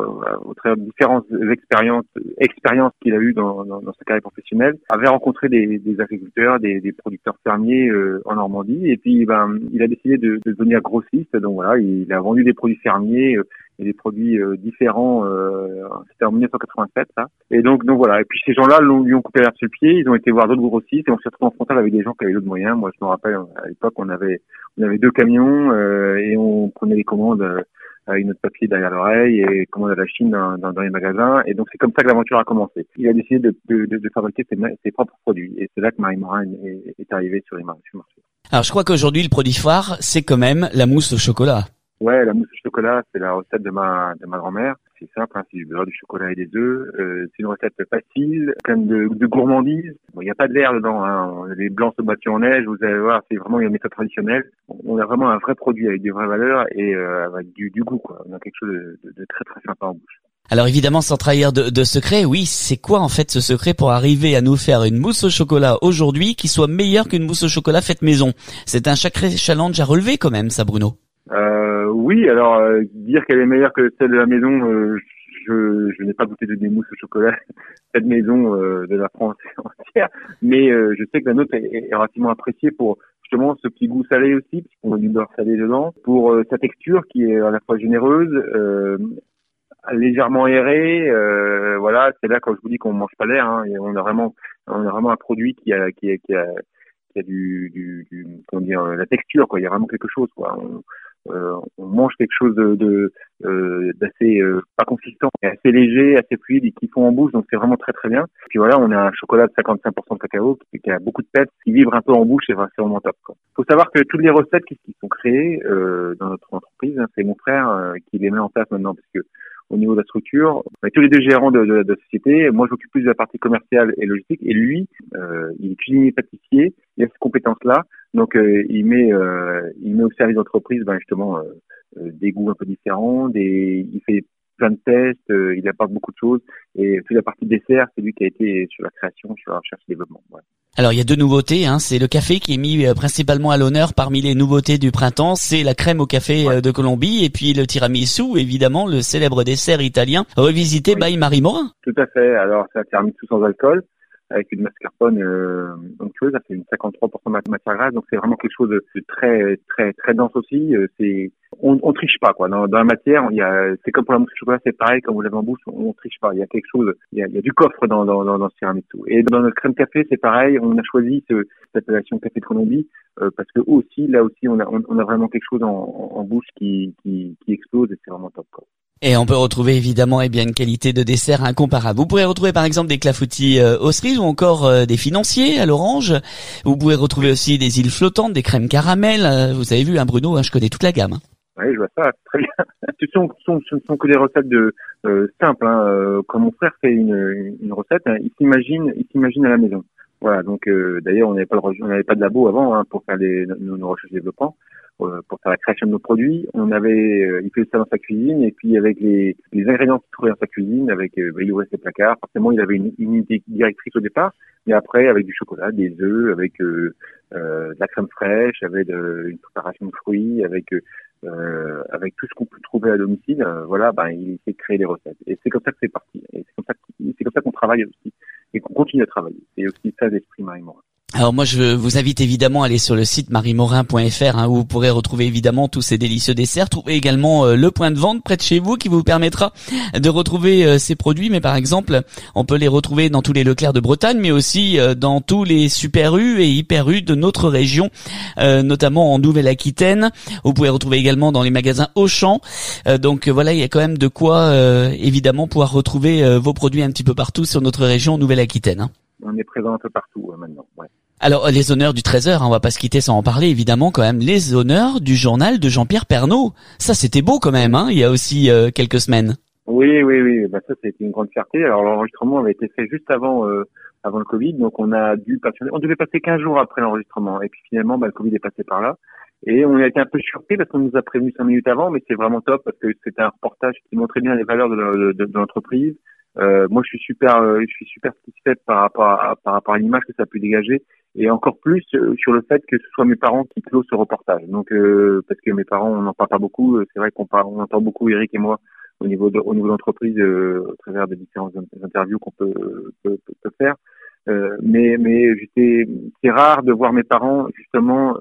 au travers de différentes expériences qu'il a eues dans sa carrière professionnelle, avait rencontré des agriculteurs, des producteurs fermiers en Normandie, et puis il a décidé de devenir grossiste. Donc voilà, il a vendu des produits fermiers et des produits différents. C'était en 1987, ça. Et donc voilà. Et puis ces gens-là lui ont coupé l'herbe sur le pied. Ils ont été voir d'autres grossistes et on s'est retrouvé en frontal avec des gens qui avaient d'autres moyens. Moi, je me rappelle à l'époque, on avait 2 camions et on prenait les commandes avec notre papier derrière l'oreille et commandes à la Chine dans les magasins. Et donc c'est comme ça que l'aventure a commencé. Il a décidé de fabriquer ses propres produits. Et c'est là que Marie Morin est arrivée sur les marchés. Alors je crois qu'aujourd'hui le produit phare, c'est quand même la mousse au chocolat. Ouais, la mousse au chocolat, c'est la recette de ma grand-mère. C'est simple, hein, c'est du beurre, du chocolat et des œufs. C'est une recette facile, pleine de gourmandise. Bon, il n'y a pas de l'air dedans, hein. Les blancs se battent en neige, vous allez voir, c'est vraiment une méthode traditionnelle. On a vraiment un vrai produit avec des vraies valeurs et avec du goût, quoi. On a quelque chose de très très sympa en bouche. Alors évidemment, sans trahir de secret, oui, c'est quoi en fait ce secret pour arriver à nous faire une mousse au chocolat aujourd'hui qui soit meilleure qu'une mousse au chocolat faite maison? C'est un sacré challenge à relever quand même, ça, Bruno. Oui, alors dire qu'elle est meilleure que celle de la maison, je n'ai pas goûté des mousses au chocolat cette maison de la France entière, mais je sais que la nôtre est relativement appréciée pour justement ce petit goût salé aussi, puisqu'on a du beurre salé dedans, pour sa texture qui est à la fois généreuse, légèrement aérée. Voilà, c'est là quand je vous dis qu'on mange pas l'air, hein, et on a vraiment un produit qui a du comment dire, la texture, quoi. Il y a vraiment quelque chose, quoi. on mange quelque chose d'assez pas consistant, et assez léger, assez fluide et qui fond en bouche, donc c'est vraiment très très bien. Puis voilà, on a un chocolat de 55% de cacao qui a beaucoup de peps, qui vibre un peu en bouche, et c'est vraiment top, quoi. Faut savoir que toutes les recettes qui sont créées dans notre entreprise, c'est mon frère qui les met en place maintenant, parce que au niveau de la structure, on est tous les deux gérants de la société. Moi, je m'occupe plus de la partie commerciale et logistique. Et lui, il est cuisinier pâtissier. Il a cette compétence-là. Donc, il met au service d'entreprise, justement, des goûts un peu différents. Il fait plein de tests. Il apporte beaucoup de choses. Et toute la partie dessert, c'est lui qui a été sur la création, sur la recherche et développement. Ouais. Alors il y a deux nouveautés, c'est le café qui est mis principalement à l'honneur parmi les nouveautés du printemps, c'est la crème au café de Colombie et puis le tiramisu, évidemment le célèbre dessert italien revisité by Marie Morin. Tout à fait, alors c'est un tiramisu sans alcool avec une mascarpone onctueuse, ça fait une 53% de matière grasse, donc c'est vraiment quelque chose de très très très dense aussi. On triche pas, quoi. Dans la matière, c'est comme pour la mousse au chocolat, c'est pareil, comme vous l'avez en bouche, on triche pas. Il y a quelque chose, il y a du coffre dans ce tiramisu. Et dans notre crème café, c'est pareil, on a choisi cette appellation café de Colombie parce que là aussi, on a vraiment quelque chose en bouche qui explose et c'est vraiment top, quoi. Et on peut retrouver évidemment une qualité de dessert incomparable. Vous pourrez retrouver par exemple des clafoutis aux cerises ou encore des financiers à l'orange. Vous pouvez retrouver aussi des îles flottantes, des crèmes caramel. Vous avez vu, Bruno, je connais toute la gamme. Oui, je vois ça, très bien. Ce ne sont que des recettes simples. Quand mon frère fait une recette, il s'imagine à la maison. Voilà, donc d'ailleurs on n'avait pas de labo avant pour faire nos recherches et développement. Pour faire la création de nos produits, il faisait ça dans sa cuisine et puis avec les ingrédients qu'il trouvait dans sa cuisine, il ouvrait ses placards. Forcément, il avait une unité directrice au départ, mais après avec du chocolat, des œufs, avec de la crème fraîche, avec une préparation de fruits, avec tout ce qu'on peut trouver à domicile. Il essaie de créer des recettes et c'est comme ça que c'est parti. Et c'est comme ça qu'on travaille aussi et qu'on continue à travailler. C'est aussi ça l'esprit Marie Morin. Alors moi je vous invite évidemment à aller sur le site mariemorin.fr où vous pourrez retrouver évidemment tous ces délicieux desserts. Trouvez également le point de vente près de chez vous qui vous permettra de retrouver ces produits. Mais par exemple, on peut les retrouver dans tous les Leclerc de Bretagne, mais aussi dans tous les Super U et Hyper U de notre région, notamment en Nouvelle-Aquitaine. Vous pouvez retrouver également dans les magasins Auchan. Donc voilà, il y a quand même de quoi évidemment pouvoir retrouver vos produits un petit peu partout sur notre région Nouvelle-Aquitaine. On est présent un peu partout maintenant. Ouais. Alors les honneurs du 13h, on va pas se quitter sans en parler évidemment quand même. Les honneurs du journal de Jean-Pierre Pernaut. Ça c'était beau quand même, il y a aussi quelques semaines. Oui. Ça c'était une grande fierté. Alors l'enregistrement avait été fait juste avant le Covid, donc on devait passer 15 jours après l'enregistrement. Et puis finalement, le Covid est passé par là. Et on a été un peu surpris parce qu'on nous a prévenu 5 minutes avant, mais c'est vraiment top parce que c'était un reportage qui montrait bien les valeurs de l'entreprise. Moi, je suis super satisfaite par rapport à l'image que ça a pu dégager et encore plus sur le fait que ce soit mes parents qui closent ce reportage. Donc, parce que mes parents, on n'en parle pas beaucoup. C'est vrai on entend beaucoup Eric et moi au niveau de l'entreprise au travers des différentes interviews qu'on peut faire. Mais c'est rare de voir mes parents justement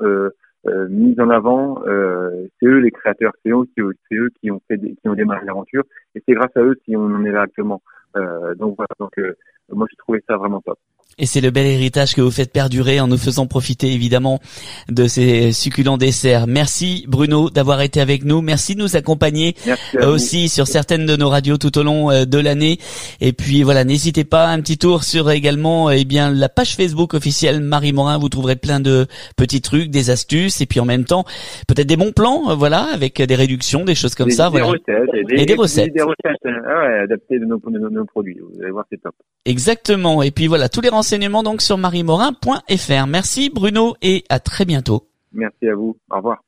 mis en avant. C'est eux les créateurs, c'est eux qui ont démarré l'aventure et c'est grâce à eux si on en est là actuellement. Donc moi j'ai trouvé ça vraiment top. Et c'est le bel héritage que vous faites perdurer en nous faisant profiter évidemment de ces succulents desserts. Merci Bruno d'avoir été avec nous. Merci de nous accompagner aussi sur certaines de nos radios tout au long de l'année. Et puis voilà, n'hésitez pas, un petit tour sur également la page Facebook officielle Marie Morin. Vous trouverez plein de petits trucs, des astuces et puis en même temps peut-être des bons plans, avec des réductions, des choses comme ça. Des recettes. Des recettes adaptées de nos produits. Vous allez voir, c'est top. Exactement. Et puis voilà, tous les renseignements donc sur mariemorin.fr. Merci Bruno et à très bientôt. Merci à vous. Au revoir.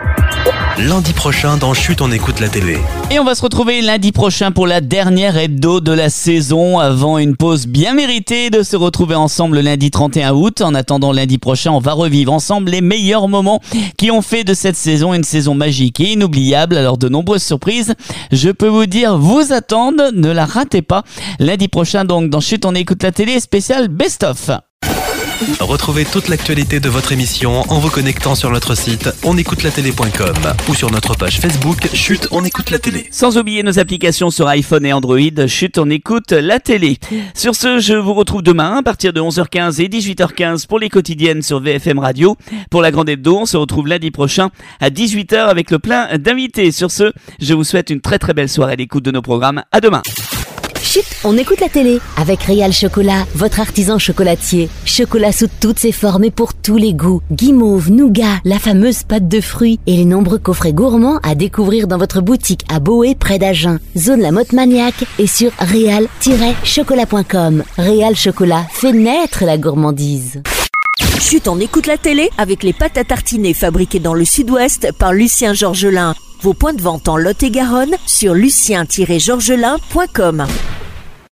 Lundi prochain dans Chut, on écoute la télé. Et on va se retrouver lundi prochain pour la dernière hebdo de la saison avant une pause bien méritée de se retrouver ensemble le lundi 31 août. En attendant lundi prochain, on va revivre ensemble les meilleurs moments qui ont fait de cette saison une saison magique et inoubliable. Alors de nombreuses surprises, je peux vous dire, vous attendent, ne la ratez pas. Lundi prochain donc dans Chut, on écoute la télé spécial Best of. Retrouvez toute l'actualité de votre émission en vous connectant sur notre site onécoutelatélé.com ou sur notre page Facebook Chut, on écoute la télé. Sans oublier nos applications sur iPhone et Android, Chut, on écoute la télé. Sur ce, je vous retrouve demain à partir de 11h15 et 18h15 pour les quotidiennes sur VFM Radio. Pour la grande hebdo, on se retrouve lundi prochain à 18h avec le plein d'invités. Sur ce, je vous souhaite une très très belle soirée d'écoute de nos programmes. À demain. Chut, on écoute la télé avec Réal Chocolat, votre artisan chocolatier. Chocolat sous toutes ses formes et pour tous les goûts. Guimauve, nougat, la fameuse pâte de fruits et les nombreux coffrets gourmands à découvrir dans votre boutique à Boé près d'Agen. Zone La Motte Maniaque et sur réal-chocolat.com. Réal Chocolat fait naître la gourmandise. Chut, on écoute la télé avec les pâtes à tartiner fabriquées dans le Sud-Ouest par Lucien Georgelin. Vos points de vente en Lot-et-Garonne sur lucien-georgelin.com.